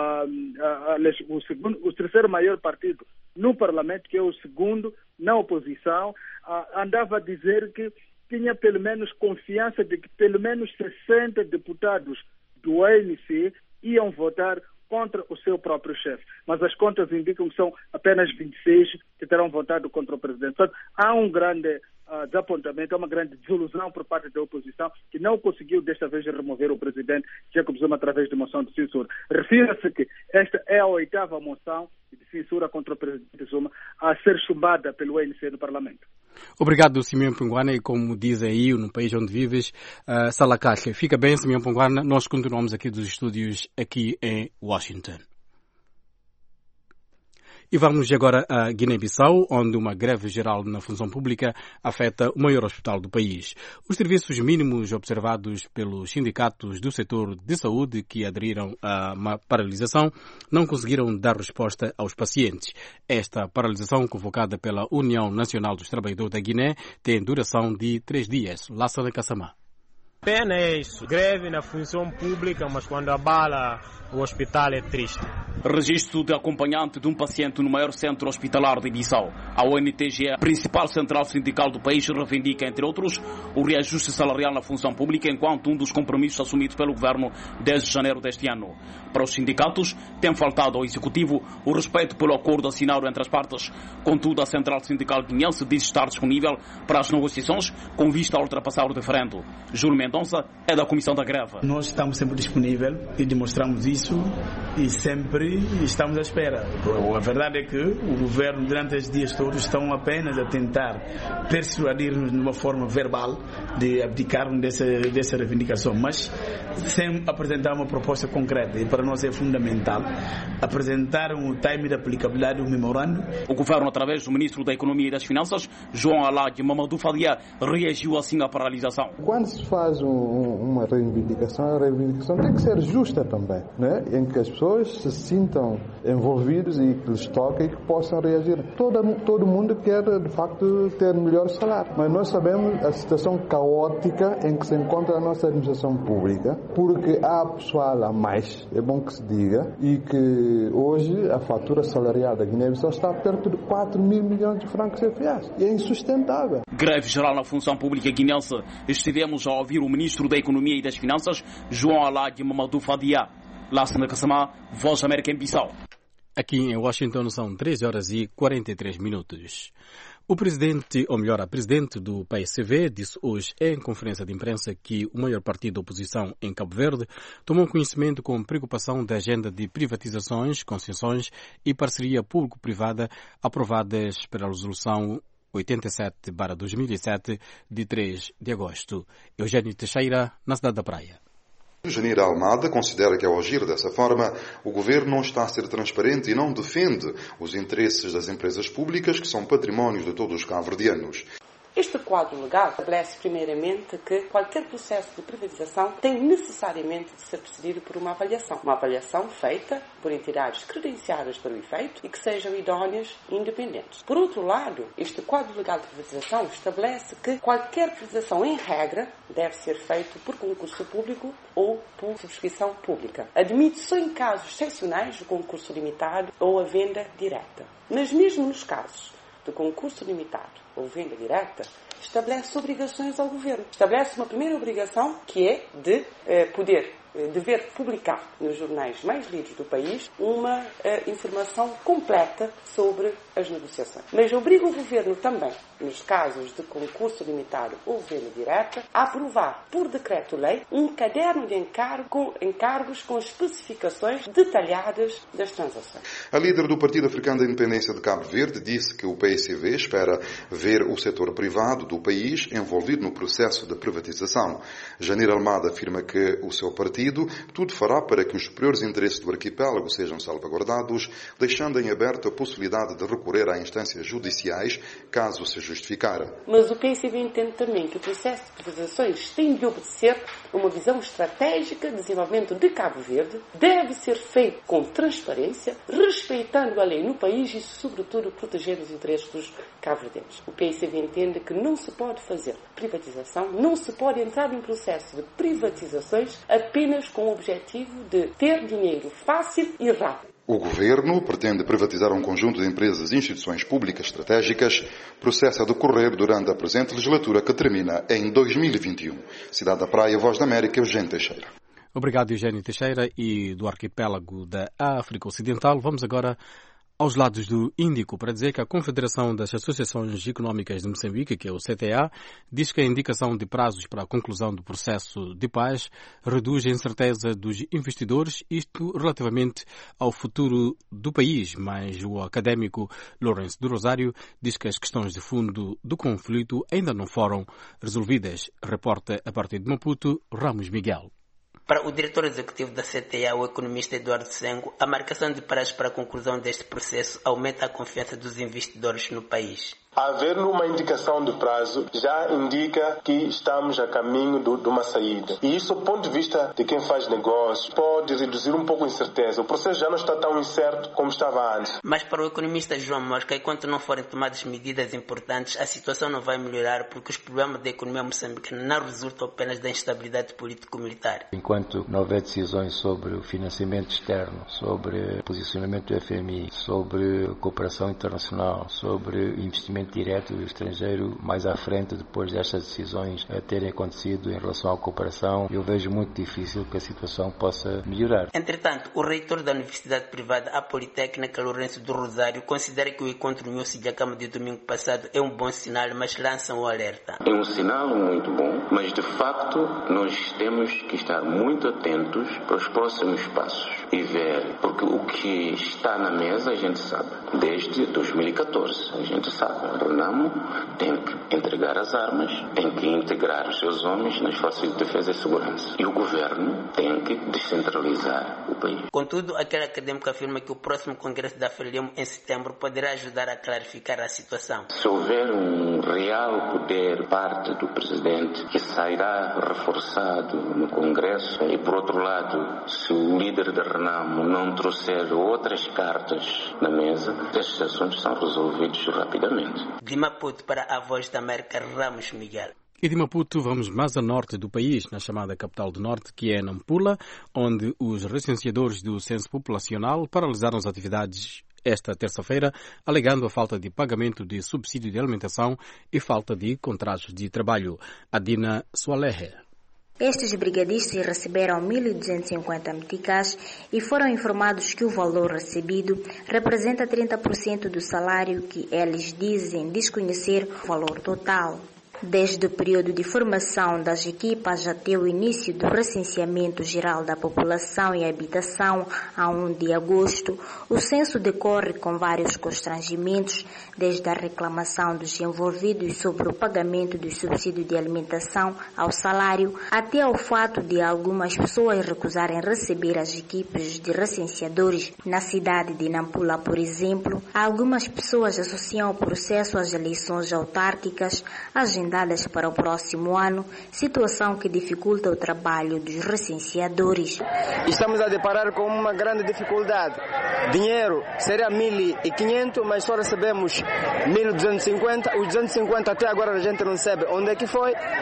o terceiro maior partido no Parlamento, que é o segundo na oposição, andava a dizer que tinha pelo menos confiança de que pelo menos 60 deputados do ANC iam votar contra o seu próprio chefe. Mas as contas indicam que são apenas 26 que terão votado contra o presidente. Portanto, há um grande desapontamento, há uma grande desilusão por parte da oposição, que não conseguiu desta vez remover o presidente Jacob Zuma através de moção de censura. Refira-se que esta é a 8ª moção de censura contra o presidente Zuma a ser chumbada pelo ANC no Parlamento. Obrigado, Simeão Ponguana, e como diz aí, no país onde vives, Salakache. Fica bem, Simeão Ponguana, nós continuamos aqui dos estúdios aqui em Washington. E vamos agora a Guiné-Bissau, onde uma greve geral na função pública afeta o maior hospital do país. Os serviços mínimos observados pelos sindicatos do setor de saúde que aderiram a uma paralisação não conseguiram dar resposta aos pacientes. Esta paralisação, convocada pela União Nacional dos Trabalhadores da Guiné, tem duração de 3 dias. Lassa de Kassamá. Pena é isso. Greve na função pública, mas quando abala o hospital é triste. Registro de acompanhante de um paciente no maior centro hospitalar de Bissau. A ONTG, a principal central sindical do país, reivindica, entre outros, o reajuste salarial na função pública, enquanto um dos compromissos assumidos pelo governo desde janeiro deste ano. Para os sindicatos, tem faltado ao executivo o respeito pelo acordo assinado entre as partes. Contudo, a central sindical guineense diz estar disponível para as negociações com vista a ultrapassar o referendo. Júlio Mendonça é da comissão da greve. Nós estamos sempre disponíveis e demonstramos isso e sempre estamos à espera. A verdade é que o governo, durante estes dias todos, estão apenas a tentar persuadir-nos de uma forma verbal de abdicarmos dessa reivindicação, mas sem apresentar uma proposta concreta. E para nós é fundamental apresentar um time de aplicabilidade do memorando. O governo, através do ministro da Economia e das Finanças, João Alad Mamadou Fadia, reagiu assim à paralisação. Quando se faz uma reivindicação, a reivindicação tem que ser justa também, né? Em que as pessoas se sintam envolvidos e que lhes toque e que possam reagir. Todo mundo quer, de facto, ter melhor salário. Mas nós sabemos a situação caótica em que se encontra a nossa administração pública, porque há pessoal a mais, é bom que se diga, e que hoje a fatura salarial da Guiné-Bissau está perto de 4 mil milhões de francos CFAs. E é insustentável. Greve geral na função pública guineense. Estivemos a ouvir o ministro da Economia e das Finanças, João Alad Mamadou Fadia. Lassana Kassamá, Voz América em Bissau. Aqui em Washington são 13h43. O presidente, ou melhor, a presidente do PSCV disse hoje em conferência de imprensa que o maior partido da oposição em Cabo Verde tomou conhecimento com preocupação da agenda de privatizações, concessões e parceria público-privada aprovadas pela resolução 87/2007 de 3 de agosto. Eugênio Teixeira, na cidade da Praia. Janira Almada considera que ao agir dessa forma, o governo não está a ser transparente e não defende os interesses das empresas públicas que são patrimónios de todos os cabo-verdianos. Este quadro legal estabelece primeiramente que qualquer processo de privatização tem necessariamente de ser precedido por uma avaliação feita por entidades credenciadas para o efeito e que sejam idóneas e independentes. Por outro lado, este quadro legal de privatização estabelece que qualquer privatização, em regra, deve ser feito por concurso público ou por subscrição pública. Admite só em casos excepcionais o concurso limitado ou a venda direta. Mas mesmo nos casos de concurso limitado ou venda direta, estabelece obrigações ao governo. Estabelece uma primeira obrigação, que é de dever publicar nos jornais mais lidos do país uma informação completa sobre as negociações. Mas obriga o governo também, nos casos de concurso limitado ou venda direta, a aprovar por decreto-lei um caderno de encargos com especificações detalhadas das transações. A líder do Partido Africano da Independência de Cabo Verde disse que o PACV espera ver o setor privado do país envolvido no processo de privatização. Janeiro Almada afirma que o seu partido tudo fará para que os superiores interesses do arquipélago sejam salvaguardados, deixando em aberto a possibilidade de recorrer a instâncias judiciais, caso se justificar. Mas o PACV entende também que o processo de privatizações tem de obedecer a uma visão estratégica de desenvolvimento de Cabo Verde, deve ser feito com transparência, respeitando a lei no país e, sobretudo, protegendo os interesses dos cabo-verdianos. O PACV entende que não se pode fazer privatização, não se pode entrar em processo de privatizações apenas com o objetivo de ter dinheiro fácil e rápido. O Governo pretende privatizar um conjunto de empresas e instituições públicas estratégicas, processo a decorrer durante a presente legislatura que termina em 2021. Cidade da Praia, Voz da América, Eugênio Teixeira. Obrigado, Eugênio Teixeira. E do arquipélago da África Ocidental, vamos agora aos lados do Índico, para dizer que a Confederação das Associações Económicas de Moçambique, que é o CTA, diz que a indicação de prazos para a conclusão do processo de paz reduz a incerteza dos investidores, isto relativamente ao futuro do país, mas o académico Lourenço do Rosário diz que as questões de fundo do conflito ainda não foram resolvidas. Reporta a partir de Maputo, Ramos Miguel. Para o diretor executivo da CTA, o economista Eduardo Sengo, a marcação de prazos para a conclusão deste processo aumenta a confiança dos investidores no país. Haver uma indicação de prazo já indica que estamos a caminho de uma saída. E isso, do ponto de vista de quem faz negócios, pode reduzir um pouco a incerteza. O processo já não está tão incerto como estava antes. Mas para o economista João Mosca, enquanto não forem tomadas medidas importantes, a situação não vai melhorar porque os problemas da economia moçambicana não resultam apenas da instabilidade político-militar. Enquanto não houver decisões sobre o financiamento externo, sobre o posicionamento do FMI, sobre cooperação internacional, sobre investimento direto do estrangeiro mais à frente depois destas decisões terem acontecido em relação à cooperação, eu vejo muito difícil que a situação possa melhorar. Entretanto, o reitor da Universidade Privada, a Politécnica Lourenço do Rosário, considera que o encontro no Cama de domingo passado é um bom sinal, mas lança um alerta. É um sinal muito bom, mas de facto nós temos que estar muito atentos para os próximos passos e ver, porque o que está na mesa a gente sabe, desde 2014 a gente sabe. A Renamo tem que entregar as armas, tem que integrar os seus homens nas forças de defesa e segurança. E o governo tem que descentralizar o país. Contudo, aquele académico afirma que o próximo congresso da FRELIM em setembro poderá ajudar a clarificar a situação. Se houver um real poder parte do presidente que sairá reforçado no congresso e, por outro lado, se o líder da Renamo não trouxer outras cartas na mesa, estes assuntos são resolvidos rapidamente. De Maputo para a Voz da América, Ramos Miguel. E de Maputo vamos mais a norte do país, na chamada capital do norte, que é Nampula, onde os recenseadores do Censo Populacional paralisaram as atividades esta terça-feira, alegando a falta de pagamento de subsídio de alimentação e falta de contratos de trabalho. Adina Soalehe. Estes brigadistas receberam 1.250 meticais e foram informados que o valor recebido representa 30% do salário que eles dizem desconhecer o valor total. Desde o período de formação das equipas até o início do recenseamento geral da população e habitação, a 1 de agosto, o censo decorre com vários constrangimentos, desde a reclamação dos envolvidos sobre o pagamento do subsídio de alimentação ao salário, até ao fato de algumas pessoas recusarem receber as equipes de recenseadores. Na cidade de Nampula, por exemplo, algumas pessoas associam o processo às eleições autárquicas agendadas para o próximo ano, situação que dificulta o trabalho dos recenseadores. Estamos a deparar com uma grande dificuldade. Dinheiro seria 1.500, mas só recebemos 1.250. Os 250 até agora a gente não sabe onde é que foi.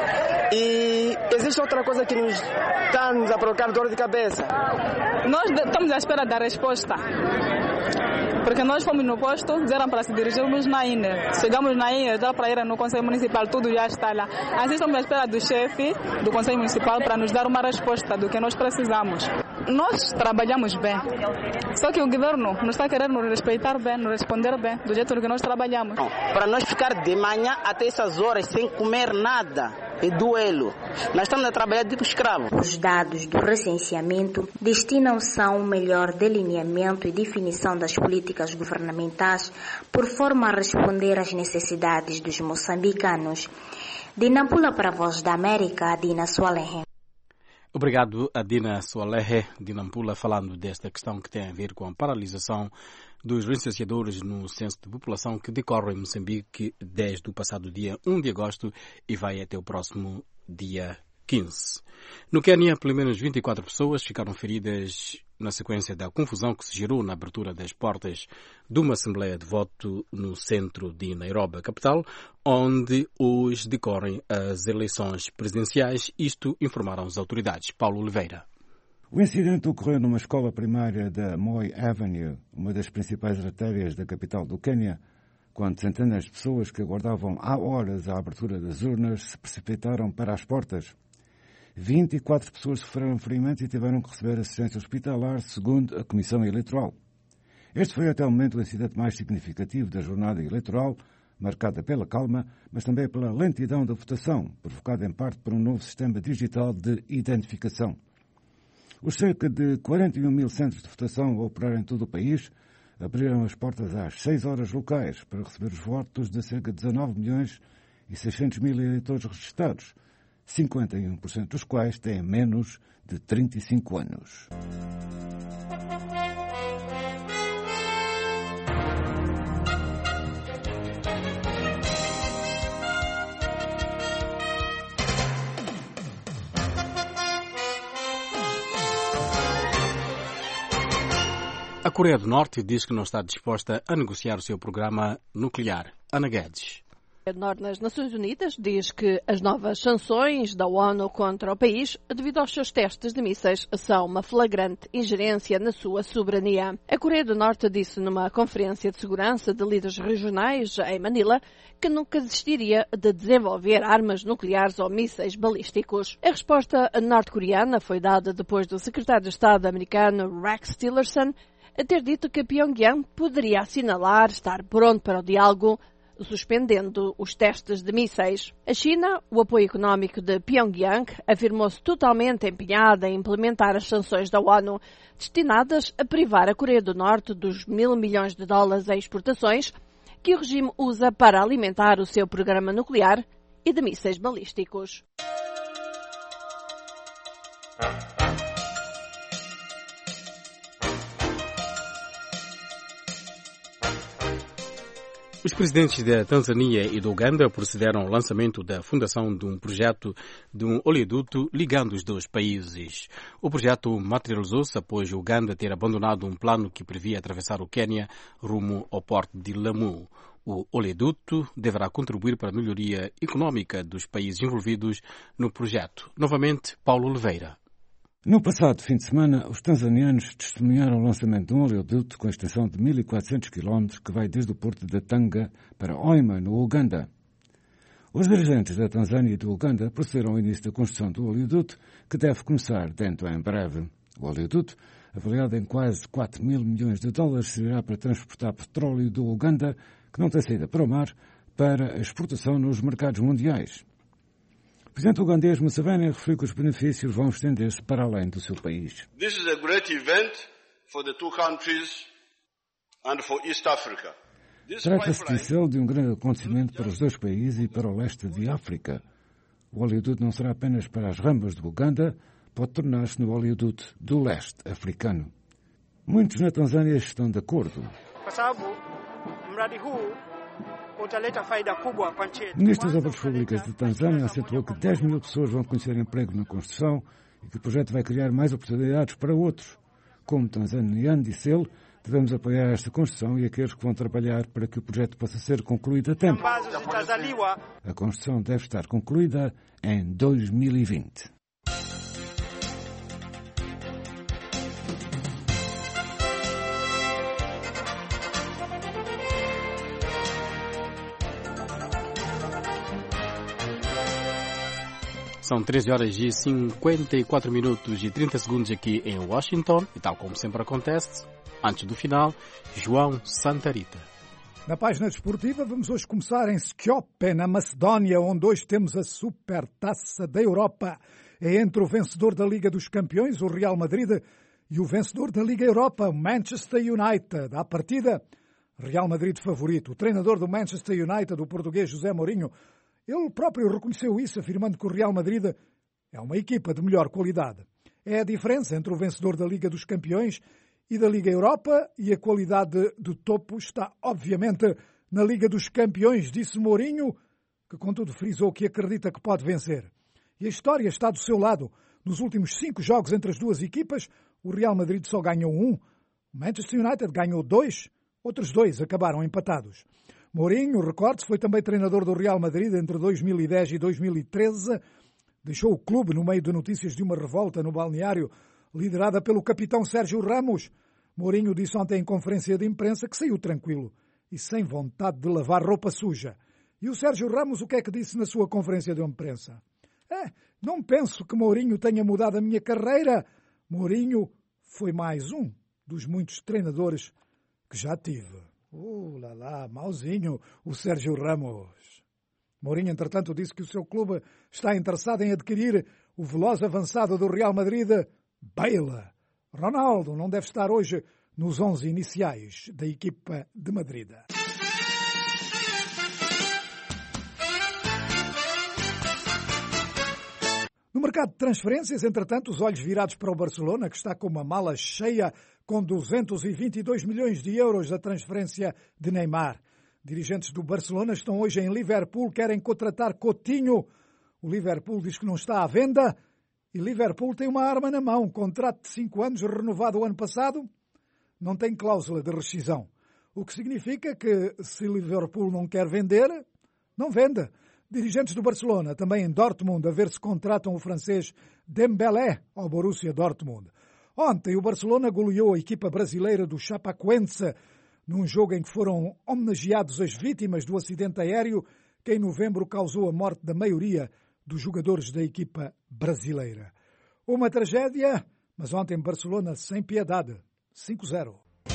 E existe outra coisa que nos está a provocar dor de cabeça. Nós estamos à espera da resposta. Porque nós fomos no posto, disseram para se dirigirmos na INE. Chegamos na INE, dá para ir no Conselho Municipal, tudo já está lá. Assim estamos à espera do chefe do Conselho Municipal para nos dar uma resposta do que nós precisamos. Nós trabalhamos bem, só que o governo não está querendo nos respeitar bem, nos responder bem, do jeito que nós trabalhamos. Para nós ficar de manhã até essas horas sem comer nada, é duelo. Nós estamos a trabalhar tipo escravo. Os dados do recenseamento destinam-se a um melhor delineamento e definição das políticas governamentais por forma a responder às necessidades dos moçambicanos. De Nampula para a Voz da América, Dina Soalehe. Obrigado a Dina Soalehe de Nampula, falando desta questão que tem a ver com a paralisação dos recenseadores no censo de população que decorre em Moçambique desde o passado dia 1 de agosto e vai até o próximo dia 15. No Quênia, pelo menos 24 pessoas ficaram feridas na sequência da confusão que se gerou na abertura das portas de uma assembleia de voto no centro de Nairobi, capital, onde hoje decorrem as eleições presidenciais. Isto informaram as autoridades. Paulo Oliveira. O incidente ocorreu numa escola primária da Moi Avenue, uma das principais artérias da capital do Quênia, quando centenas de pessoas que aguardavam há horas a abertura das urnas se precipitaram para as portas. 24 pessoas sofreram ferimentos e tiveram que receber assistência hospitalar, segundo a Comissão Eleitoral. Este foi até o momento o incidente mais significativo da jornada eleitoral, marcada pela calma, mas também pela lentidão da votação, provocada em parte por um novo sistema digital de identificação. Os cerca de 41 mil centros de votação a operar em todo o país abriram as portas às 6 horas locais para receber os votos de cerca de 19 milhões e 600 mil eleitores registados, 51% dos quais têm menos de 35 anos. A Coreia do Norte diz que não está disposta a negociar o seu programa nuclear. Ana Guedes. A Norte nas Nações Unidas diz que as novas sanções da ONU contra o país, devido aos seus testes de mísseis, são uma flagrante ingerência na sua soberania. A Coreia do Norte disse numa conferência de segurança de líderes regionais em Manila que nunca desistiria de desenvolver armas nucleares ou mísseis balísticos. A resposta norte-coreana foi dada depois do secretário de Estado americano Rex Tillerson a ter dito que Pyongyang poderia assinalar estar pronto para o diálogo, suspendendo os testes de mísseis. A China, o apoio económico de Pyongyang, afirmou-se totalmente empenhada em implementar as sanções da ONU, destinadas a privar a Coreia do Norte dos $1.000 milhões em exportações que o regime usa para alimentar o seu programa nuclear e de mísseis balísticos. Os presidentes da Tanzânia e do Uganda procederam ao lançamento da fundação de um projeto de um oleoduto ligando os dois países. O projeto materializou-se após o Uganda ter abandonado um plano que previa atravessar o Quênia rumo ao porto de Lamu. O oleoduto deverá contribuir para a melhoria económica dos países envolvidos no projeto. Novamente, Paulo Oliveira. No passado fim de semana, os tanzanianos testemunharam o lançamento de um oleoduto com extensão de 1.400 km que vai desde o porto de Tanga para Hoima, no Uganda. Os dirigentes da Tanzânia e do Uganda procederam ao início da construção do oleoduto, que deve começar dentro em breve. O oleoduto, avaliado em quase $4.000 milhões, servirá para transportar petróleo do Uganda, que não tem saída para o mar, para a exportação nos mercados mundiais. O presidente ugandês Museveni referiu que os benefícios vão estender-se para além do seu país. This is a great event for the two countries and for East Africa. Trata-se, disse ele, de um grande acontecimento para os dois países e para o leste de África. O oleoduto não será apenas para as rambas do Uganda, pode tornar-se no oleoduto do leste africano. Muitos na Tanzânia estão de acordo. O ministro das Obras Públicas de Tanzânia acentuou que 10 mil pessoas vão conhecer emprego na construção e que o projeto vai criar mais oportunidades para outros, como tanzaniano, disse ele, devemos apoiar esta construção e aqueles que vão trabalhar para que o projeto possa ser concluído a tempo. A construção deve estar concluída em 2020. São 13 horas e 54 minutos e 30 segundos aqui em Washington e tal como sempre acontece, antes do final, João Santa Rita. Na página desportiva vamos hoje começar em Skopje, na Macedónia, onde hoje temos a Supertaça da Europa. É entre o vencedor da Liga dos Campeões, o Real Madrid, e o vencedor da Liga Europa, o Manchester United. À partida, Real Madrid favorito. O treinador do Manchester United, o português José Mourinho, ele próprio reconheceu isso, afirmando que o Real Madrid é uma equipa de melhor qualidade. É a diferença entre o vencedor da Liga dos Campeões e da Liga Europa, e a qualidade do topo está, obviamente, na Liga dos Campeões, disse Mourinho, que contudo frisou que acredita que pode vencer. E a história está do seu lado. Nos últimos 5 jogos entre as duas equipas, o Real Madrid só ganhou 1, o Manchester United ganhou 2, outros 2 acabaram empatados. Mourinho, recorde-se, foi também treinador do Real Madrid entre 2010 e 2013. Deixou o clube no meio de notícias de uma revolta no balneário liderada pelo capitão Sérgio Ramos. Mourinho disse ontem em conferência de imprensa que saiu tranquilo e sem vontade de lavar roupa suja. E o Sérgio Ramos o que é que disse na sua conferência de imprensa? Não penso que Mourinho tenha mudado a minha carreira. Mourinho foi mais um dos muitos treinadores que já tive. Mauzinho, o Sérgio Ramos. Mourinho, entretanto, disse que o seu clube está interessado em adquirir o veloz avançado do Real Madrid, Bale. Ronaldo não deve estar hoje nos 11 iniciais da equipa de Madrid. No mercado de transferências, entretanto, os olhos virados para o Barcelona, que está com uma mala cheia com 222 milhões de euros da transferência de Neymar. Dirigentes do Barcelona estão hoje em Liverpool, querem contratar Coutinho. O Liverpool diz que não está à venda e Liverpool tem uma arma na mão. Contrato de 5 anos renovado o ano passado, não tem cláusula de rescisão. O que significa que se Liverpool não quer vender, não venda. Dirigentes do Barcelona, também em Dortmund, a ver se contratam o francês Dembélé ao Borussia Dortmund. Ontem o Barcelona goleou a equipa brasileira do Chapecoense num jogo em que foram homenageados as vítimas do acidente aéreo que em novembro causou a morte da maioria dos jogadores da equipa brasileira. Uma tragédia, mas ontem Barcelona sem piedade, 5-0.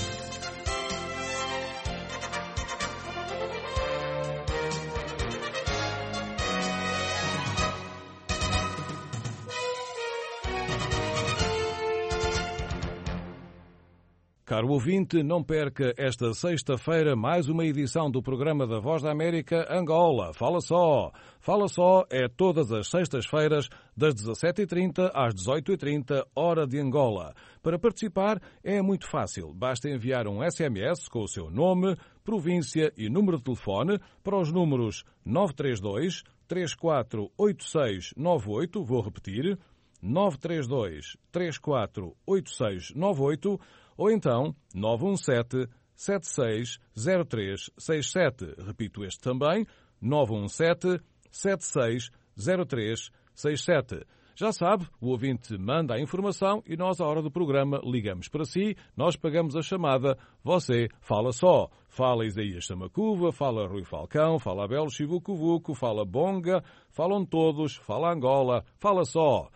Caro ouvinte, não perca esta sexta-feira mais uma edição do programa da Voz da América Angola. Fala Só! Fala Só é todas as sextas-feiras das 17h30 às 18h30, hora de Angola. Para participar é muito fácil. Basta enviar um SMS com o seu nome, província e número de telefone para os números 932 348698, vou repetir, 932 348698, ou então 917-760367. Repito este também, 917-760367. Já sabe, o ouvinte manda a informação e nós, à hora do programa, ligamos para si, nós pagamos a chamada, você fala só. Fala Isaías Samacuva, fala Rui Falcão, fala Abel Chivucuvuco, fala Bonga, falam todos, fala Angola, fala só.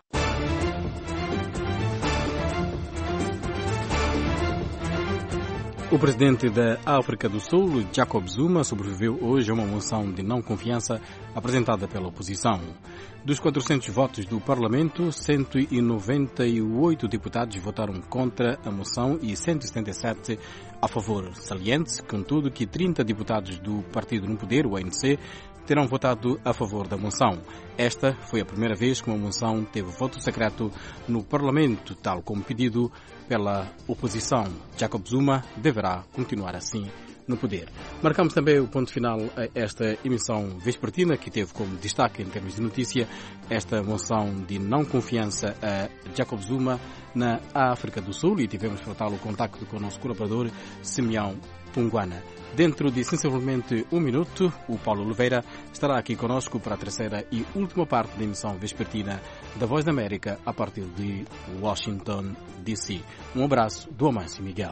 O presidente da África do Sul, Jacob Zuma, sobreviveu hoje a uma moção de não confiança apresentada pela oposição. Dos 400 votos do Parlamento, 198 deputados votaram contra a moção e 177 a favor. Saliente-se, contudo, que 30 deputados do partido no poder, o ANC, terão votado a favor da moção. Esta foi a primeira vez que uma moção teve voto secreto no Parlamento, tal como pedido pela oposição. Jacob Zuma deverá continuar assim no poder. Marcamos também o ponto final a esta emissão vespertina, que teve como destaque, em termos de notícia, esta moção de não confiança a Jacob Zuma na África do Sul, e tivemos para tal o contacto com o nosso colaborador, Simeão Punguana. Dentro de sensivelmente um minuto, o Paulo Oliveira estará aqui conosco para a terceira e última parte da emissão vespertina da Voz da América a partir de Washington, D.C. Um abraço do Amâncio Miguel.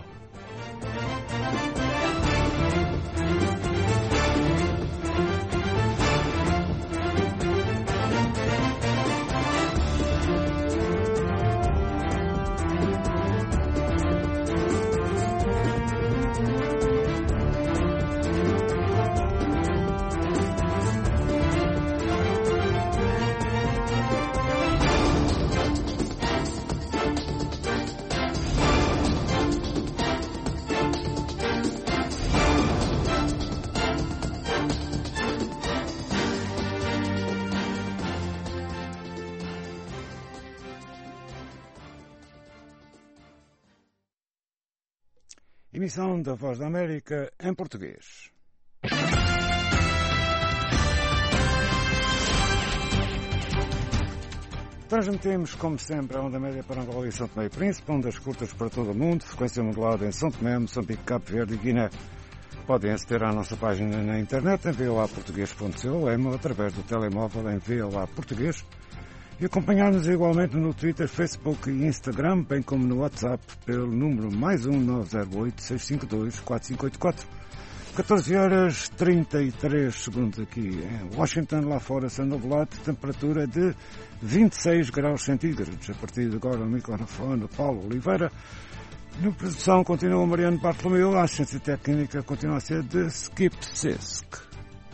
Emissão da Voz da América em português. Transmitimos, como sempre, a onda média para Angola e São Tomé e Príncipe, ondas curtas para todo o mundo, frequência modulada em São Tomé, Moçambique, Cabo Verde e Guiné. Podem aceder à nossa página na internet em voaportuguês.com ou através do telemóvel em VOA Português e acompanhar-nos igualmente no Twitter, Facebook e Instagram, bem como no WhatsApp, pelo número +1 908 652 4584. 14 horas 33 segundos aqui em Washington, lá fora sendo nublado, temperatura de 26 graus centígrados. A partir de agora, no microfone, Paulo Oliveira. Na produção continua Mariano Bartolomeu, a assistência técnica continua a ser de Skip Sisk.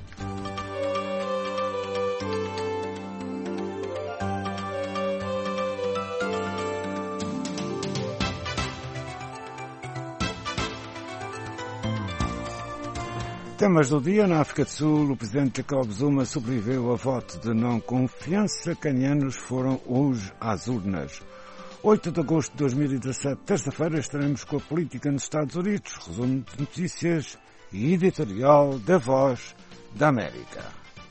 Temas do dia. Na África do Sul, o presidente Jacob Zuma sobreviveu a voto de não confiança. Canianos foram hoje às urnas. 8 de agosto de 2017, terça-feira, estaremos com a política nos Estados Unidos. Resumo de notícias e editorial da Voz da América.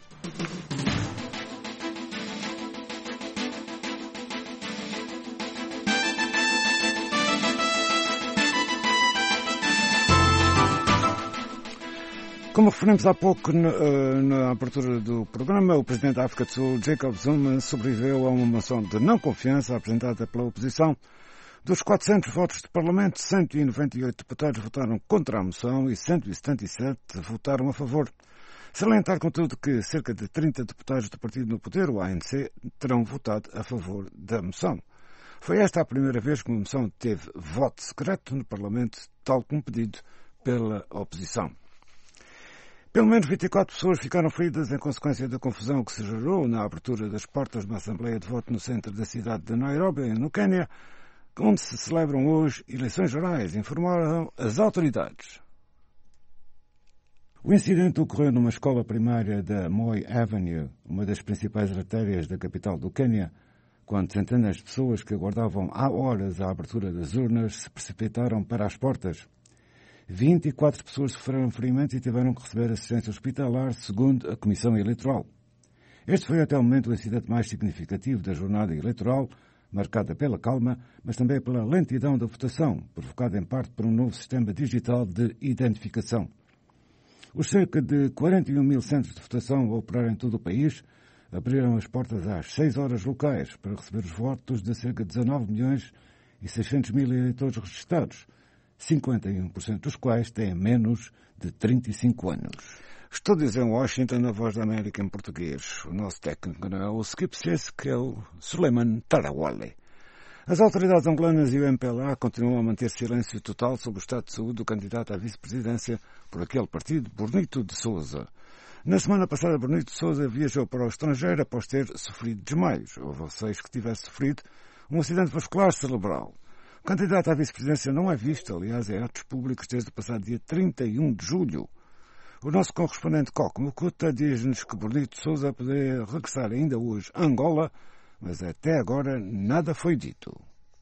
Como referimos há pouco na abertura do programa, o presidente da África do Sul, Jacob Zuma, sobreviveu a uma moção de não confiança apresentada pela oposição. Dos 400 votos do Parlamento, 198 deputados votaram contra a moção e 177 votaram a favor. Salientar, contudo, que cerca de 30 deputados do partido no poder, o ANC, terão votado a favor da moção. Foi esta a primeira vez que uma moção teve voto secreto no Parlamento, tal como pedido pela oposição. Pelo menos 24 pessoas ficaram feridas em consequência da confusão que se gerou na abertura das portas de uma assembleia de voto no centro da cidade de Nairobi, no Quênia, onde se celebram hoje eleições gerais, informaram as autoridades. O incidente ocorreu numa escola primária da Moi Avenue, uma das principais artérias da capital do Quênia, quando centenas de pessoas que aguardavam há horas a abertura das urnas se precipitaram para as portas. 24 pessoas sofreram ferimentos e tiveram que receber assistência hospitalar, segundo a Comissão Eleitoral. Este foi até o momento o incidente mais significativo da jornada eleitoral, marcada pela calma, mas também pela lentidão da votação, provocada em parte por um novo sistema digital de identificação. Os cerca de 41 mil centros de votação a operar em todo o país abriram as portas às 6 horas locais para receber os votos de cerca de 19 milhões e 600 mil eleitores registados, 51% dos quais têm menos de 35 anos. Estúdios em Washington, na Voz da América em português. O nosso técnico não é o Skip Sisk, é o Suleiman Tarawale. As autoridades angolanas e o MPLA continuam a manter silêncio total sobre o estado de saúde do candidato à vice-presidência por aquele partido, Bonito de Sousa. Na semana passada, Bonito de Sousa viajou para o estrangeiro após ter sofrido desmaios. Houve 6 que tivesse sofrido um acidente vascular cerebral. O candidato à vice-presidência não é visto, aliás, em atos públicos desde o passado dia 31 de julho. O nosso correspondente Coco Mukuta diz-nos que Bonito de Sousa poderia regressar ainda hoje a Angola, mas até agora nada foi dito.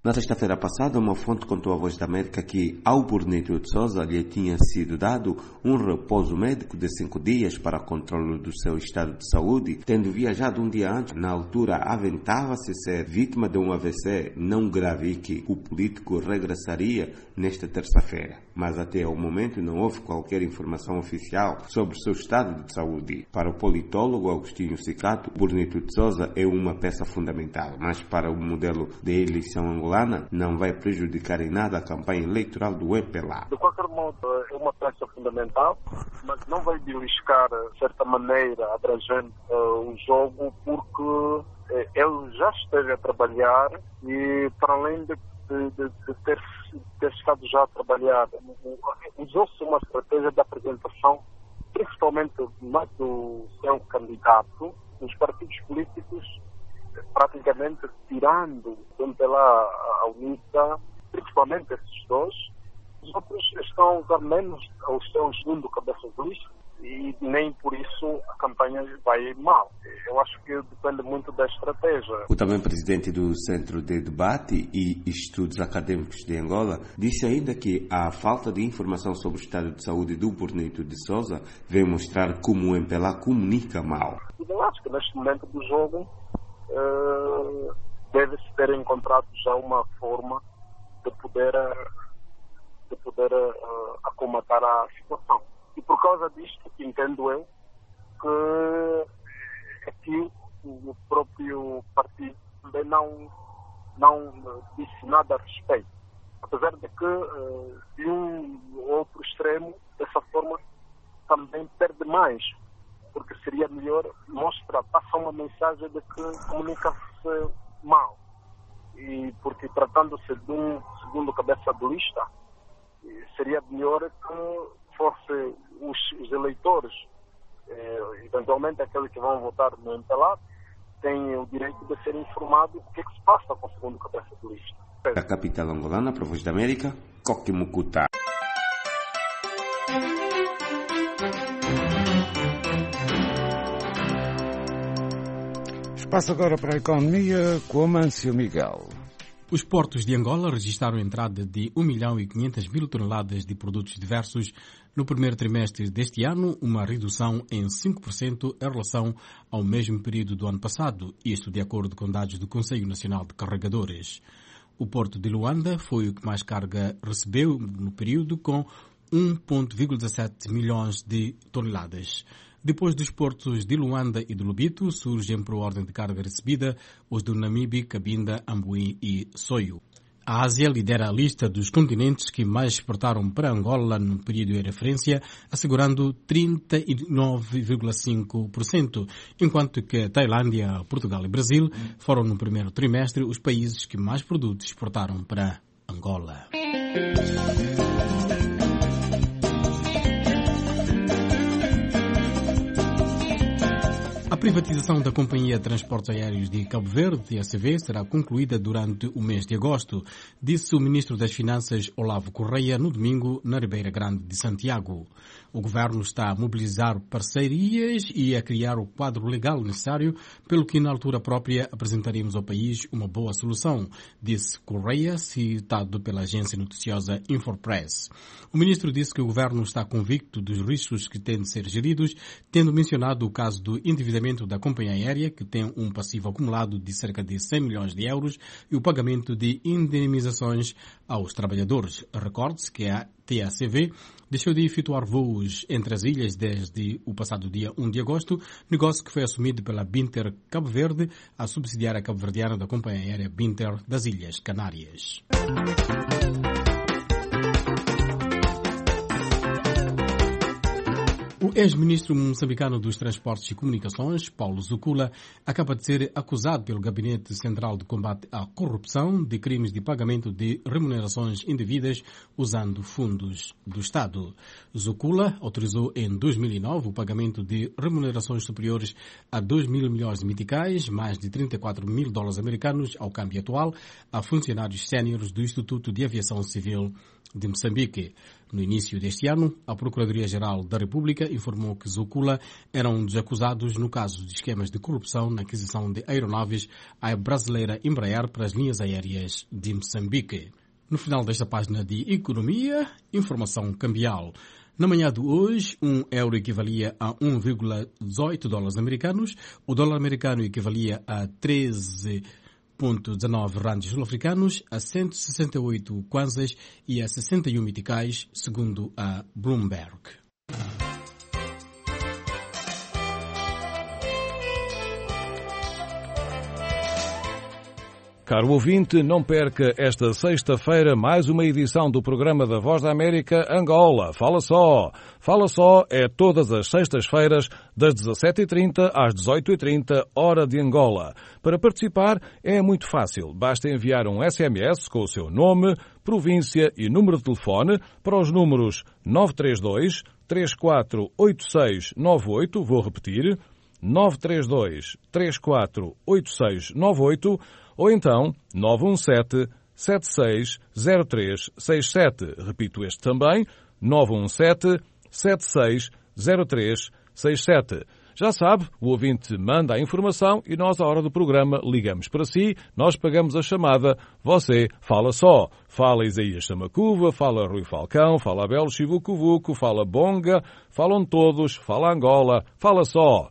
Na sexta-feira passada, uma fonte contou à Voz da América que ao Burnito de Sousa lhe tinha sido dado um repouso médico de 5 dias para controle do seu estado de saúde, tendo viajado um dia antes. Na altura, aventava-se ser vítima de um AVC não grave e que o político regressaria nesta terça-feira. Mas até ao momento não houve qualquer informação oficial sobre o seu estado de saúde. Para o politólogo Agostinho Cicato, Burnito de Sousa é uma peça fundamental, mas para o modelo de eleição angolana não vai prejudicar em nada a campanha eleitoral do MPLA. De qualquer modo, é uma peça fundamental, mas não vai beliscar, de certa maneira, abrangente o jogo, porque ele já esteve a trabalhar e, para além de ter estado já a trabalhar, usou-se uma estratégia de apresentação, principalmente mais do seu candidato, os partidos políticos, praticamente tirando pela UNITA, principalmente esses dois. Os outros estão a usar menos o seu segundo cabeça de lista e nem por isso a campanha vai mal. Eu acho que depende muito da estratégia. O também presidente do Centro de Debate e Estudos Acadêmicos de Angola disse ainda que a falta de informação sobre o estado de saúde do Burnito de Sousa vem mostrar como o MPLA comunica mal. Eu acho que neste momento do jogo deve-se ter encontrado já uma forma de poder acomatar a situação. E por causa disto, entendo eu, que aqui o próprio partido também não disse nada a respeito. Apesar de que de um outro extremo, dessa forma, também perde mais. Porque seria melhor passa uma mensagem de que comunica-se mal. E porque tratando-se de um segundo cabeça de lista, seria melhor que fossem os eleitores, eventualmente aqueles que vão votar no MPLA, têm o direito de ser informados do que se passa com o segundo cabeça de lista. Da capital angolana, para a Voz da América, Coque Mucuta. Passo agora para a economia com Amâncio Miguel. Os portos de Angola registraram a entrada de 1.500.000 toneladas de produtos diversos no primeiro trimestre deste ano, uma redução em 5% em relação ao mesmo período do ano passado, isto de acordo com dados do Conselho Nacional de Carregadores. O porto de Luanda foi o que mais carga recebeu no período, com 1,17 milhões de toneladas. Depois dos portos de Luanda e de Lobito, surgem por ordem de carga recebida os do Namibe, Cabinda, Ambuí e Soio. A Ásia lidera a lista dos continentes que mais exportaram para Angola no período de referência, assegurando 39,5%, enquanto que a Tailândia, Portugal e Brasil foram no primeiro trimestre os países que mais produtos exportaram para Angola. A privatização da Companhia de Transportes Aéreos de Cabo Verde, TACV, será concluída durante o mês de agosto, disse o Ministro das Finanças, Olavo Correia, no domingo, na Ribeira Grande de Santiago. O Governo está a mobilizar parcerias e a criar o quadro legal necessário, pelo que na altura própria apresentaremos ao país uma boa solução, disse Correia, citado pela agência noticiosa Infopress. O Ministro disse que o Governo está convicto dos riscos que têm de ser geridos, tendo mencionado o caso do endividamento da companhia aérea, que tem um passivo acumulado de cerca de 100 milhões de euros, e o pagamento de indenizações aos trabalhadores. Recorde-se que a TACV deixou de efetuar voos entre as ilhas desde o passado dia 1 de agosto, negócio que foi assumido pela Binter Cabo Verde, a subsidiária cabo-verdiana da companhia aérea Binter das Ilhas Canárias. O ex-ministro moçambicano dos Transportes e Comunicações, Paulo Zucula, acaba de ser acusado pelo Gabinete Central de Combate à Corrupção de crimes de pagamento de remunerações indevidas usando fundos do Estado. Zucula autorizou em 2009 o pagamento de remunerações superiores a 2 mil milhões de meticais, mais de 34 mil dólares americanos ao câmbio atual, a funcionários séniores do Instituto de Aviação Civil de Moçambique. No início deste ano, a Procuradoria-Geral da República informou que Zukula era um dos acusados no caso de esquemas de corrupção na aquisição de aeronaves à brasileira Embraer para as linhas aéreas de Moçambique. No final desta página de Economia, informação cambial. Na manhã de hoje, €1 equivalia a 1,18 dólares americanos, o dólar americano equivalia a 13,19 randes sul-africanos, a 168 kwanzas e a 61 meticais, segundo a Bloomberg. Caro ouvinte, não perca esta sexta-feira mais uma edição do programa da Voz da América Angola. Fala só! Fala só é todas as sextas-feiras das 17h30 às 18h30, hora de Angola. Para participar é muito fácil. Basta enviar um SMS com o seu nome, província e número de telefone para os números 932 348698, vou repetir, 932 348698, ou então 917-760367. Repito este também, 917-760367. Já sabe, o ouvinte manda a informação e nós, à hora do programa, ligamos para si, nós pagamos a chamada, você fala só. Fala Isaías Samacuva, fala Rui Falcão, fala Abel Chivucovuco, fala Bonga, falam todos, fala Angola, fala só.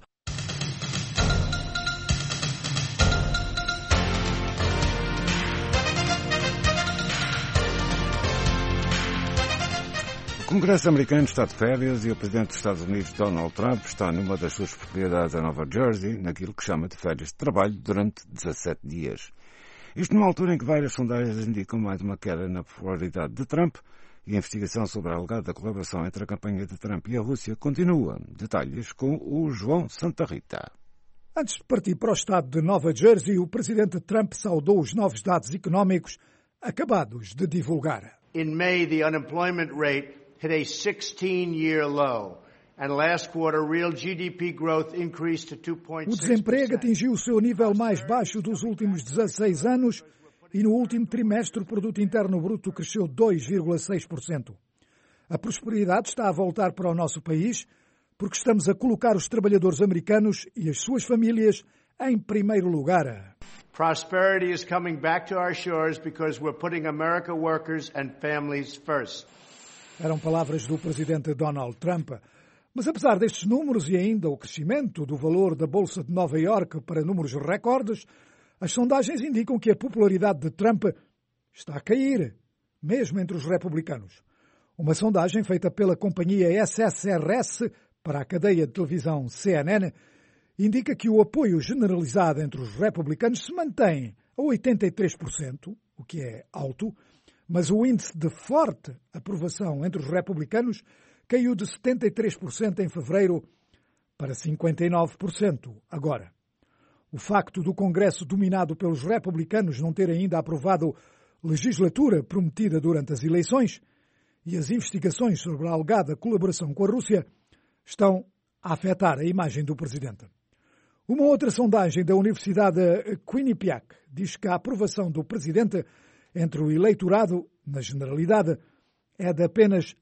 O Congresso americano está de férias e o presidente dos Estados Unidos, Donald Trump, está numa das suas propriedades em Nova Jersey, naquilo que chama de férias de trabalho, durante 17 dias. Isto numa altura em que várias sondagens indicam mais uma queda na popularidade de Trump e a investigação sobre a alegada colaboração entre a campanha de Trump e a Rússia continua. Detalhes com o João Santa Rita. Antes de partir para o estado de Nova Jersey, o presidente Trump saudou os novos dados económicos acabados de divulgar. In May, the unemployment rate hit a 16-year low, and last quarter real GDP growth increased to 2.6%. O desemprego atingiu o seu nível mais baixo dos últimos 16 anos e no último trimestre o produto interno bruto cresceu 2,6%. A prosperidade está a voltar para o nosso país porque estamos a colocar os trabalhadores americanos e as suas famílias em primeiro lugar. Prosperity is coming back to our shores because we're putting American workers and families first. Eram palavras do presidente Donald Trump. Mas apesar destes números e ainda o crescimento do valor da Bolsa de Nova Iorque para números recordes, as sondagens indicam que a popularidade de Trump está a cair, mesmo entre os republicanos. Uma sondagem feita pela companhia SSRS para a cadeia de televisão CNN indica que o apoio generalizado entre os republicanos se mantém a 83%, o que é alto, mas o índice de forte aprovação entre os republicanos caiu de 73% em fevereiro para 59% agora. O facto do Congresso dominado pelos republicanos não ter ainda aprovado legislatura prometida durante as eleições e as investigações sobre a alegada colaboração com a Rússia estão a afetar a imagem do presidente. Uma outra sondagem da Universidade Quinnipiac diz que a aprovação do presidente entre o eleitorado, na generalidade, é de apenas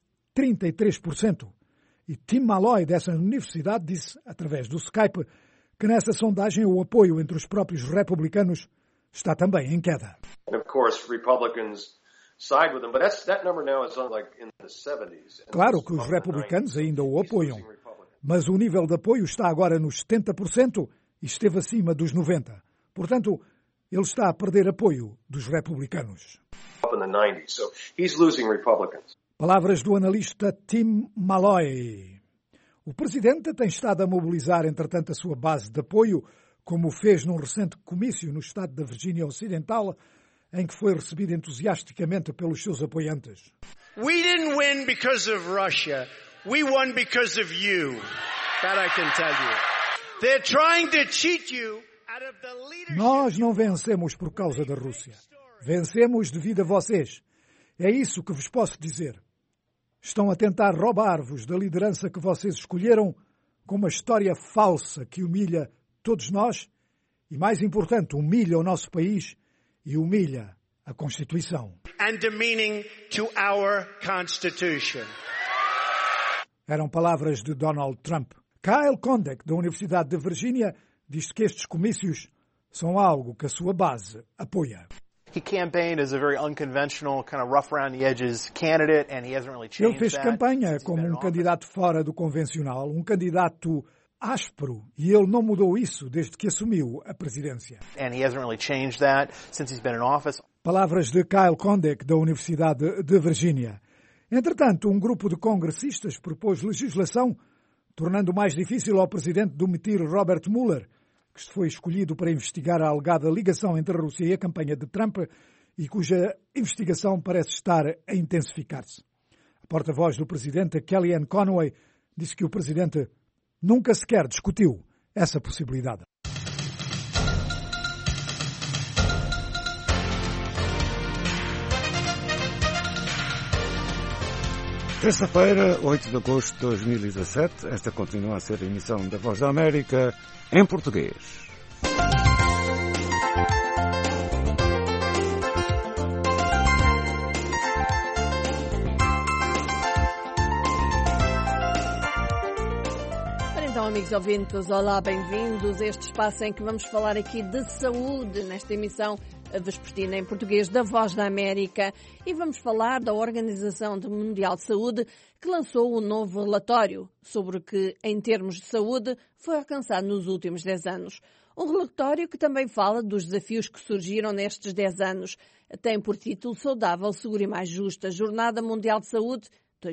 33%. E Tim Malloy, dessa universidade, disse, através do Skype, que nessa sondagem o apoio entre os próprios republicanos está também em queda. Claro que os republicanos ainda o apoiam, mas o nível de apoio está agora nos 70% e esteve acima dos 90%. Portanto, ele está a perder apoio dos republicanos. Palavras do analista Tim Malloy. O presidente tem estado a mobilizar, entretanto, a sua base de apoio, como fez num recente comício no estado da Virgínia Ocidental, em que foi recebido entusiasticamente pelos seus apoiantes. We didn't win because of Russia. We won because of you. That I can tell you. They're trying to cheat you. Nós não vencemos por causa da Rússia. Vencemos devido a vocês. É isso que vos posso dizer. Estão a tentar roubar-vos da liderança que vocês escolheram com uma história falsa que humilha todos nós e, mais importante, humilha o nosso país e humilha a Constituição. and demeaning to our Constitution. Eram palavras de Donald Trump. Kyle Kondek, da Universidade de Virgínia, diz que estes comícios são algo que a sua base apoia. Ele fez campanha como um candidato fora do convencional, um candidato áspero, e ele não mudou isso desde que assumiu a presidência. Palavras de Kyle Kondek, da Universidade de Virgínia. Entretanto, um grupo de congressistas propôs legislação tornando mais difícil ao presidente demitir Robert Mueller, que foi escolhido para investigar a alegada ligação entre a Rússia e a campanha de Trump e cuja investigação parece estar a intensificar-se. A porta-voz do presidente, Kellyanne Conway, disse que o presidente nunca sequer discutiu essa possibilidade. Terça-feira, 8 de agosto de 2017, esta continua a ser a emissão da Voz da América em português. Então, amigos ouvintes, olá, bem-vindos a este espaço em que vamos falar aqui de saúde, nesta emissão vespertina em português da Voz da América, e vamos falar da Organização Mundial de Saúde, que lançou um novo relatório sobre o que, em termos de saúde, foi alcançado nos últimos 10 anos. Um relatório que também fala dos desafios que surgiram nestes 10 anos. Tem por título Saudável, Segura e Mais Justa, Jornada Mundial de Saúde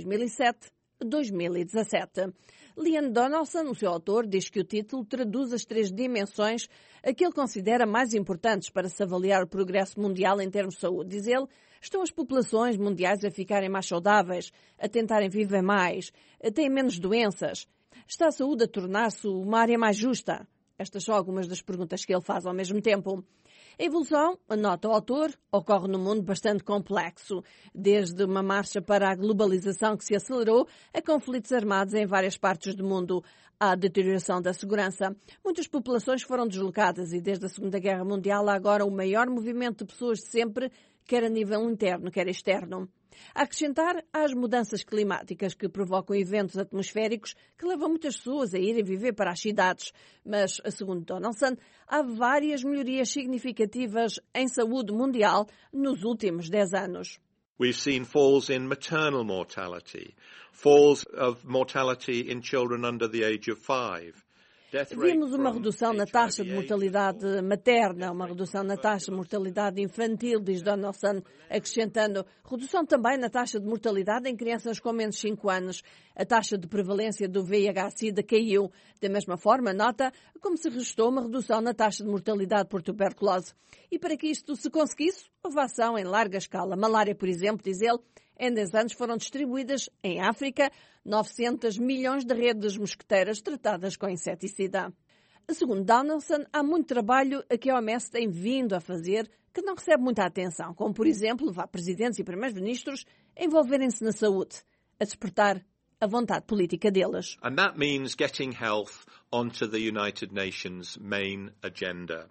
2007-2017. Liane Donaldson, o seu autor, diz que o título traduz as 3 dimensões a que ele considera mais importantes para se avaliar o progresso mundial em termos de saúde. Diz ele, estão as populações mundiais a ficarem mais saudáveis, a tentarem viver mais, a terem menos doenças. Está a saúde a tornar-se uma área mais justa? Estas são algumas das perguntas que ele faz ao mesmo tempo. A evolução, anota o autor, ocorre num mundo bastante complexo, desde uma marcha para a globalização que se acelerou a conflitos armados em várias partes do mundo, à deterioração da segurança. Muitas populações foram deslocadas e desde a Segunda Guerra Mundial há agora o maior movimento de pessoas de sempre, quer a nível interno, quer externo. A acrescentar, há as mudanças climáticas que provocam eventos atmosféricos que levam muitas pessoas a irem viver para as cidades. Mas, segundo Donaldson, há várias melhorias significativas em saúde mundial nos últimos 10 anos. We've seen falls in maternal mortality, falls of mortality in children under the age of 5. Vimos uma redução na taxa de mortalidade materna, uma redução na taxa de mortalidade infantil, diz Donaldson, acrescentando redução também na taxa de mortalidade em crianças com menos de 5 anos. A taxa de prevalência do VIH-Sida caiu. Da mesma forma, nota como se registrou uma redução na taxa de mortalidade por tuberculose. E para que isto se conseguisse, houve ação em larga escala. Malária, por exemplo, diz ele, em 10 anos foram distribuídas em África 900 milhões de redes mosquiteiras tratadas com inseticida. Segundo Donaldson, há muito trabalho que a OMS tem vindo a fazer que não recebe muita atenção, como, por exemplo, levar presidentes e primeiros-ministros a envolverem-se na saúde, a despertar a vontade política deles. And that means getting health onto the United Nations main agenda.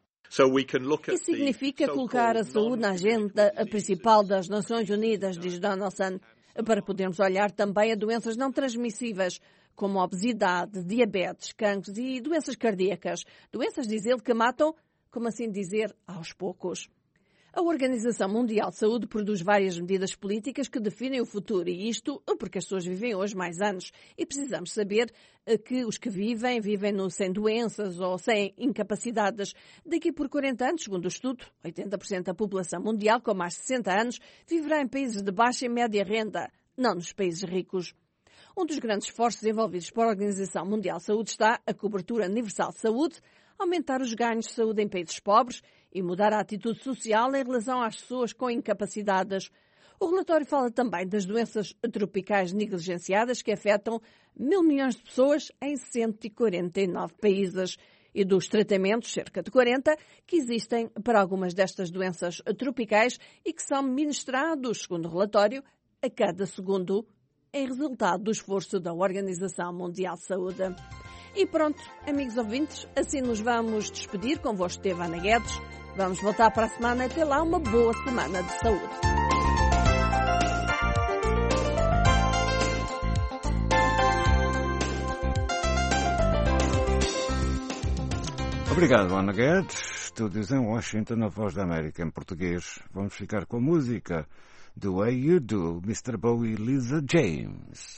Isso significa colocar a saúde na agenda principal das Nações Unidas, diz Donaldson, para podermos olhar também a doenças não transmissíveis, como a obesidade, diabetes, cancros e doenças cardíacas. Doenças, diz ele, que matam, como assim dizer, aos poucos. A Organização Mundial de Saúde produz várias medidas políticas que definem o futuro, e isto porque as pessoas vivem hoje mais anos. E precisamos saber que os que vivem sem doenças ou sem incapacidades. Daqui por 40 anos, segundo o estudo, 80% da população mundial com mais de 60 anos viverá em países de baixa e média renda, não nos países ricos. Um dos grandes esforços envolvidos pela Organização Mundial de Saúde está a cobertura universal de saúde, aumentar os ganhos de saúde em países pobres e mudar a atitude social em relação às pessoas com incapacidades. O relatório fala também das doenças tropicais negligenciadas que afetam 1.000 milhões de pessoas em 149 países e dos tratamentos, cerca de 40, que existem para algumas destas doenças tropicais e que são ministrados, segundo o relatório, a cada segundo, em resultado do esforço da Organização Mundial de Saúde. E pronto, amigos ouvintes, assim nos vamos despedir. Convosco esteve Ana Guedes. Vamos voltar para a semana. Até lá, uma boa semana de saúde. Obrigado, Ana Guedes. Estúdios em Washington, a Voz da América em português. Vamos ficar com a música The Way You Do, Mr. Bowie e Lisa James.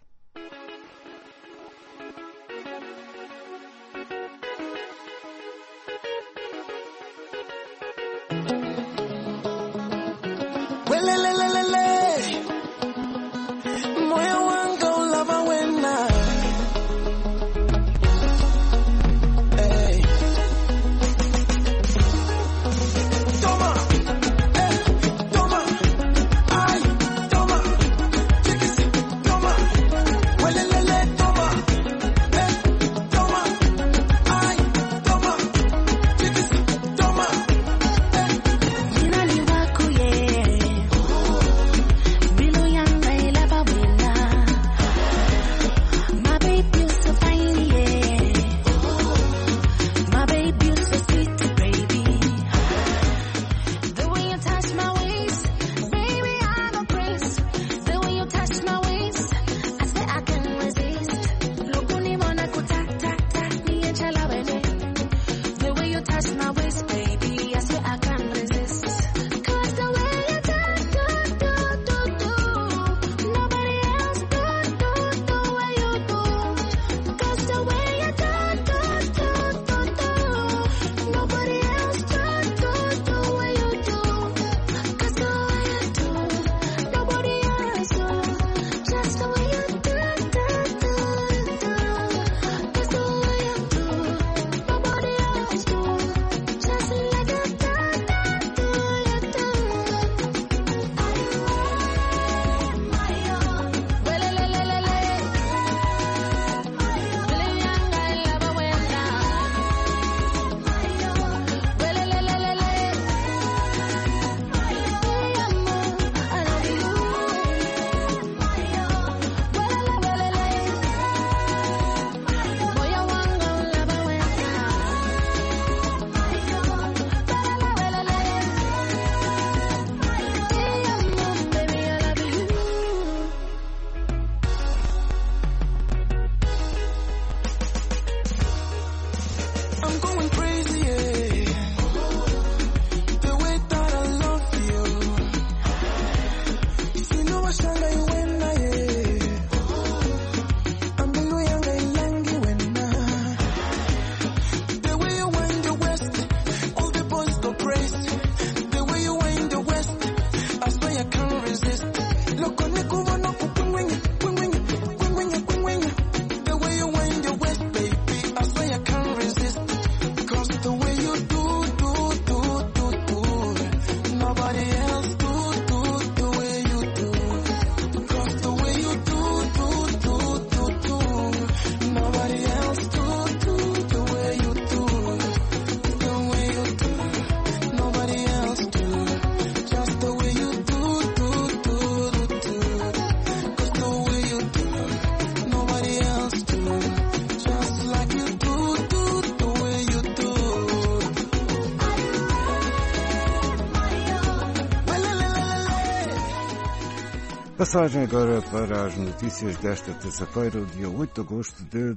Passagem agora para as notícias desta terça-feira, dia 8 de agosto de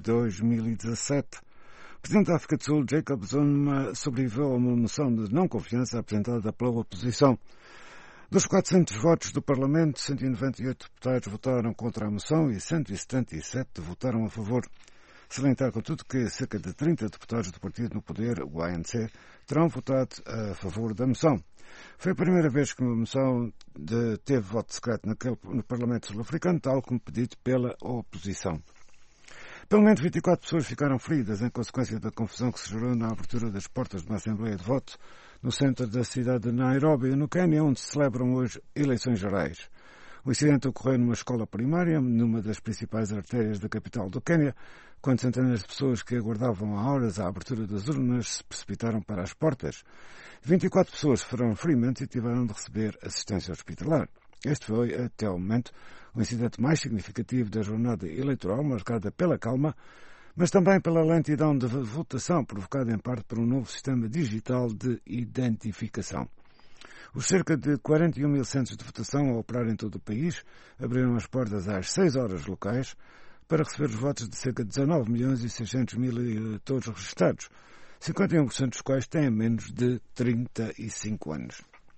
2017. O Presidente da África do Sul, Jacob Zuma, sobreviveu a uma moção de não confiança apresentada pela oposição. Dos 400 votos do Parlamento, 198 deputados votaram contra a moção e 177 votaram a favor. Salientar, contudo, que cerca de 30 deputados do partido no poder, o ANC, terão votado a favor da moção. Foi a primeira vez que uma moção teve voto secreto no Parlamento sul-africano, tal como pedido pela oposição. Pelo menos 24 pessoas ficaram feridas em consequência da confusão que se gerou na abertura das portas de uma Assembleia de Voto no centro da cidade de Nairobi, no Quênia, onde se celebram hoje eleições gerais. O incidente ocorreu numa escola primária, numa das principais artérias da capital do Quênia, quando centenas de pessoas que aguardavam há horas a abertura das urnas se precipitaram para as portas. 24 pessoas sofreram ferimentos e tiveram de receber assistência hospitalar. Este foi, até o momento, o incidente mais significativo da jornada eleitoral, marcada pela calma, mas também pela lentidão de votação, provocada em parte por um novo sistema digital de identificação. Os cerca de 41 mil centros de votação a operar em todo o país abriram as portas às 6 horas locais para receber os votos de cerca de 19 milhões e 600 mil eleitores registados, 51% dos quais têm menos de 35 anos.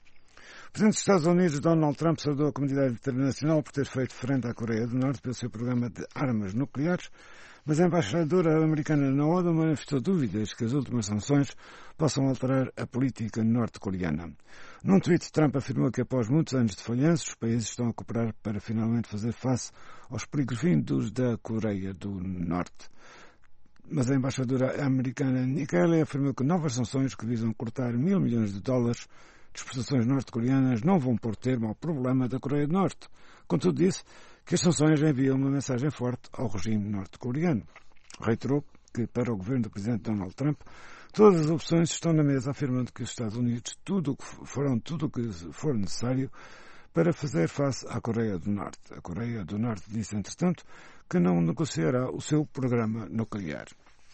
O Presidente dos Estados Unidos, Donald Trump, saudou a comunidade internacional por ter feito frente à Coreia do Norte pelo seu programa de armas nucleares, mas a embaixadora americana na ONU manifestou dúvidas que as últimas sanções possam alterar a política norte-coreana. Num tweet, Trump afirmou que após muitos anos de falhanços, os países estão a cooperar para finalmente fazer face aos perigos vindos da Coreia do Norte. Mas a embaixadora americana Nikki Haley afirmou que novas sanções que visam cortar $1.000 milhões de exportações norte-coreanas não vão pôr termo ao problema da Coreia do Norte. Contudo, disse que as sanções enviam uma mensagem forte ao regime norte-coreano. Reiterou que, para o governo do presidente Donald Trump, todas as opções estão na mesa, afirmando que os Estados Unidos farão tudo o que for necessário para fazer face à Coreia do Norte. A Coreia do Norte disse, entretanto, que não negociará o seu programa nuclear.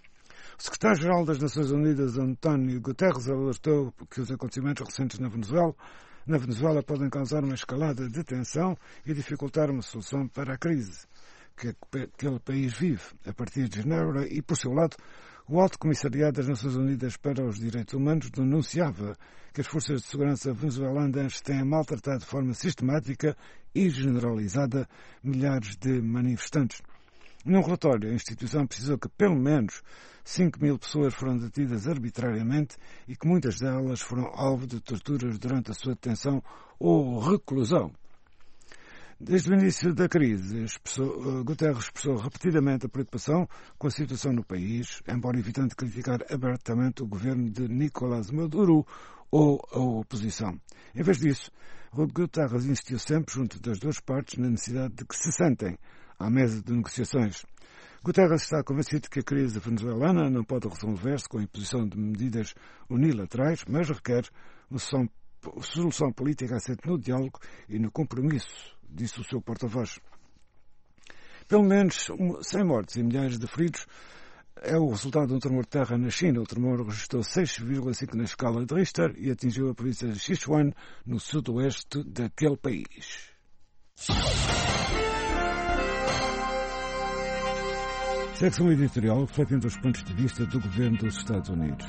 O secretário-geral das Nações Unidas, António Guterres, alertou que os acontecimentos recentes na Venezuela podem causar uma escalada de tensão e dificultar uma solução para a crise que aquele país vive. A partir de janeiro, e por seu lado, o Alto Comissariado das Nações Unidas para os Direitos Humanos denunciava que as forças de segurança venezuelanas têm maltratado de forma sistemática e generalizada milhares de manifestantes. Num relatório, a instituição precisou que pelo menos 5.000 pessoas foram detidas arbitrariamente e que muitas delas foram alvo de torturas durante a sua detenção ou reclusão. Desde o início da crise, Guterres expressou repetidamente a preocupação com a situação no país, embora evitando criticar abertamente o governo de Nicolás Maduro ou a oposição. Em vez disso, Guterres insistiu sempre, junto das duas partes, na necessidade de que se sentem à mesa de negociações. Guterres está convencido de que a crise venezuelana não pode resolver-se com a imposição de medidas unilaterais, mas requer uma solução política assente no diálogo e no compromisso, disse o seu porta-voz. Pelo menos 100 mortes e milhares de feridos é o resultado de um tremor de terra na China. O tremor registrou 6,5 na escala de Richter e atingiu a província de Sichuan, no sudoeste daquele país. Secção editorial refletindo os pontos de vista do governo dos Estados Unidos.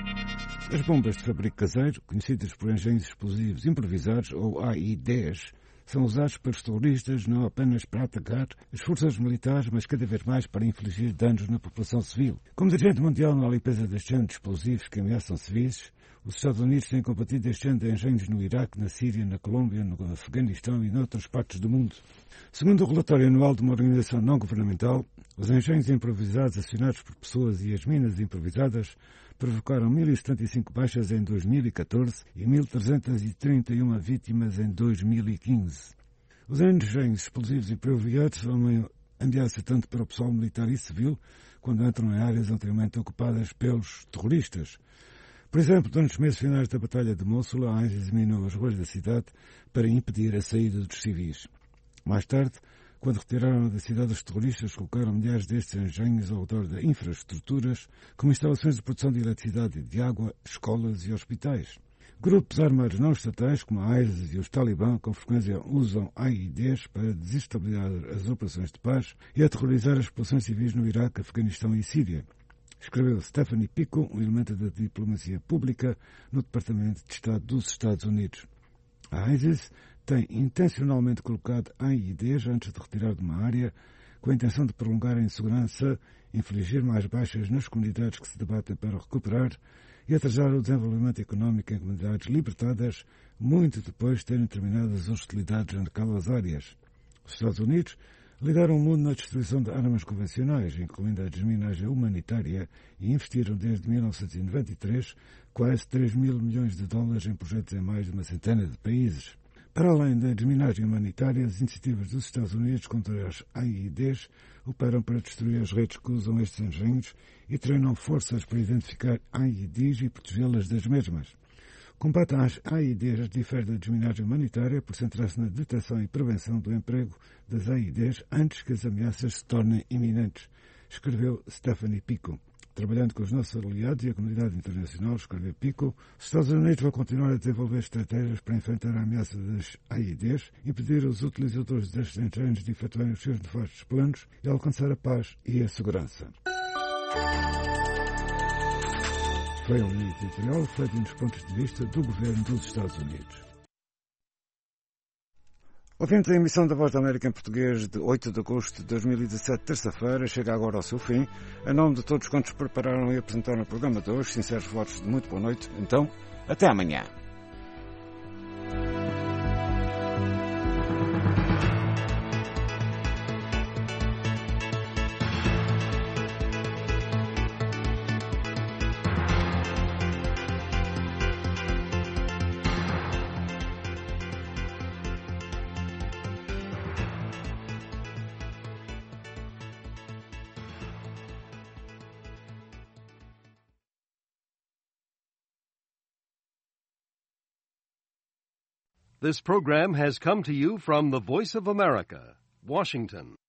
As bombas de fabrico caseiro, conhecidas por engenhos explosivos improvisados ou AI-10, são usados pelos terroristas não apenas para atacar as forças militares, mas cada vez mais para infligir danos na população civil. Como dirigente mundial na limpeza destes géneros explosivos que ameaçam civis, os Estados Unidos têm combatido este género de engenhos no Iraque, na Síria, na Colômbia, no Afeganistão e noutras partes do mundo. Segundo o relatório anual de uma organização não governamental, os engenhos improvisados acionados por pessoas e as minas improvisadas provocaram 1.075 baixas em 2014 e 1.331 vítimas em 2015. Os engenhos explosivos improvisados são uma ameaça tanto para o pessoal militar e civil, quando entram em áreas anteriormente ocupadas pelos terroristas. Por exemplo, durante os meses finais da Batalha de Mossul, a ISIS minou as ruas da cidade para impedir a saída dos civis. Mais tarde, quando retiraram da cidade os terroristas, colocaram milhares destes engenhos ao redor de infraestruturas, como instalações de produção de eletricidade e de água, escolas e hospitais. Grupos armados não estatais, como a ISIS e os Talibã, com frequência usam AIDs para desestabilizar as operações de paz e aterrorizar as populações civis no Iraque, Afeganistão e Síria. Escreveu Stephanie Pico, um elemento da diplomacia pública no Departamento de Estado dos Estados Unidos. A ISIS tem intencionalmente colocado AIDs antes de retirar de uma área com a intenção de prolongar a insegurança, infligir mais baixas nas comunidades que se debatem para recuperar e atrasar o desenvolvimento económico em comunidades libertadas, muito depois de terem terminado as hostilidades naquelas áreas. Os Estados Unidos lideram o mundo na distribuição de armas convencionais, incluindo a desminagem humanitária, e investiram desde 1993 quase $3 mil milhões em projetos em mais de uma centena de países. Para além da desminagem humanitária, as iniciativas dos Estados Unidos contra as AIDs operam para destruir as redes que usam estes engenhos e treinam forças para identificar AIDs e protegê-las das mesmas. O combate às AIDs difere da desminagem humanitária por centrar-se na detecção e prevenção do emprego das AIDs antes que as ameaças se tornem iminentes, escreveu Stephanie Pico. Trabalhando com os nossos aliados e a comunidade internacional, escreveu Pico, os Estados Unidos vão continuar a desenvolver estratégias para enfrentar a ameaça das AIDs, impedir os utilizadores destes engenhos de efetuarem os seus nefastos planos e alcançar a paz e a segurança. foi a linha editorial refletindo os pontos de vista do governo dos Estados Unidos. Ouvindo a emissão da Voz da América em português de 8 de agosto de 2017, terça-feira, chega agora ao seu fim. Em nome de todos quantos prepararam e apresentaram o programa de hoje, sinceros votos de muito boa noite. Então, até amanhã. This program has come to you from the Voice of America, Washington.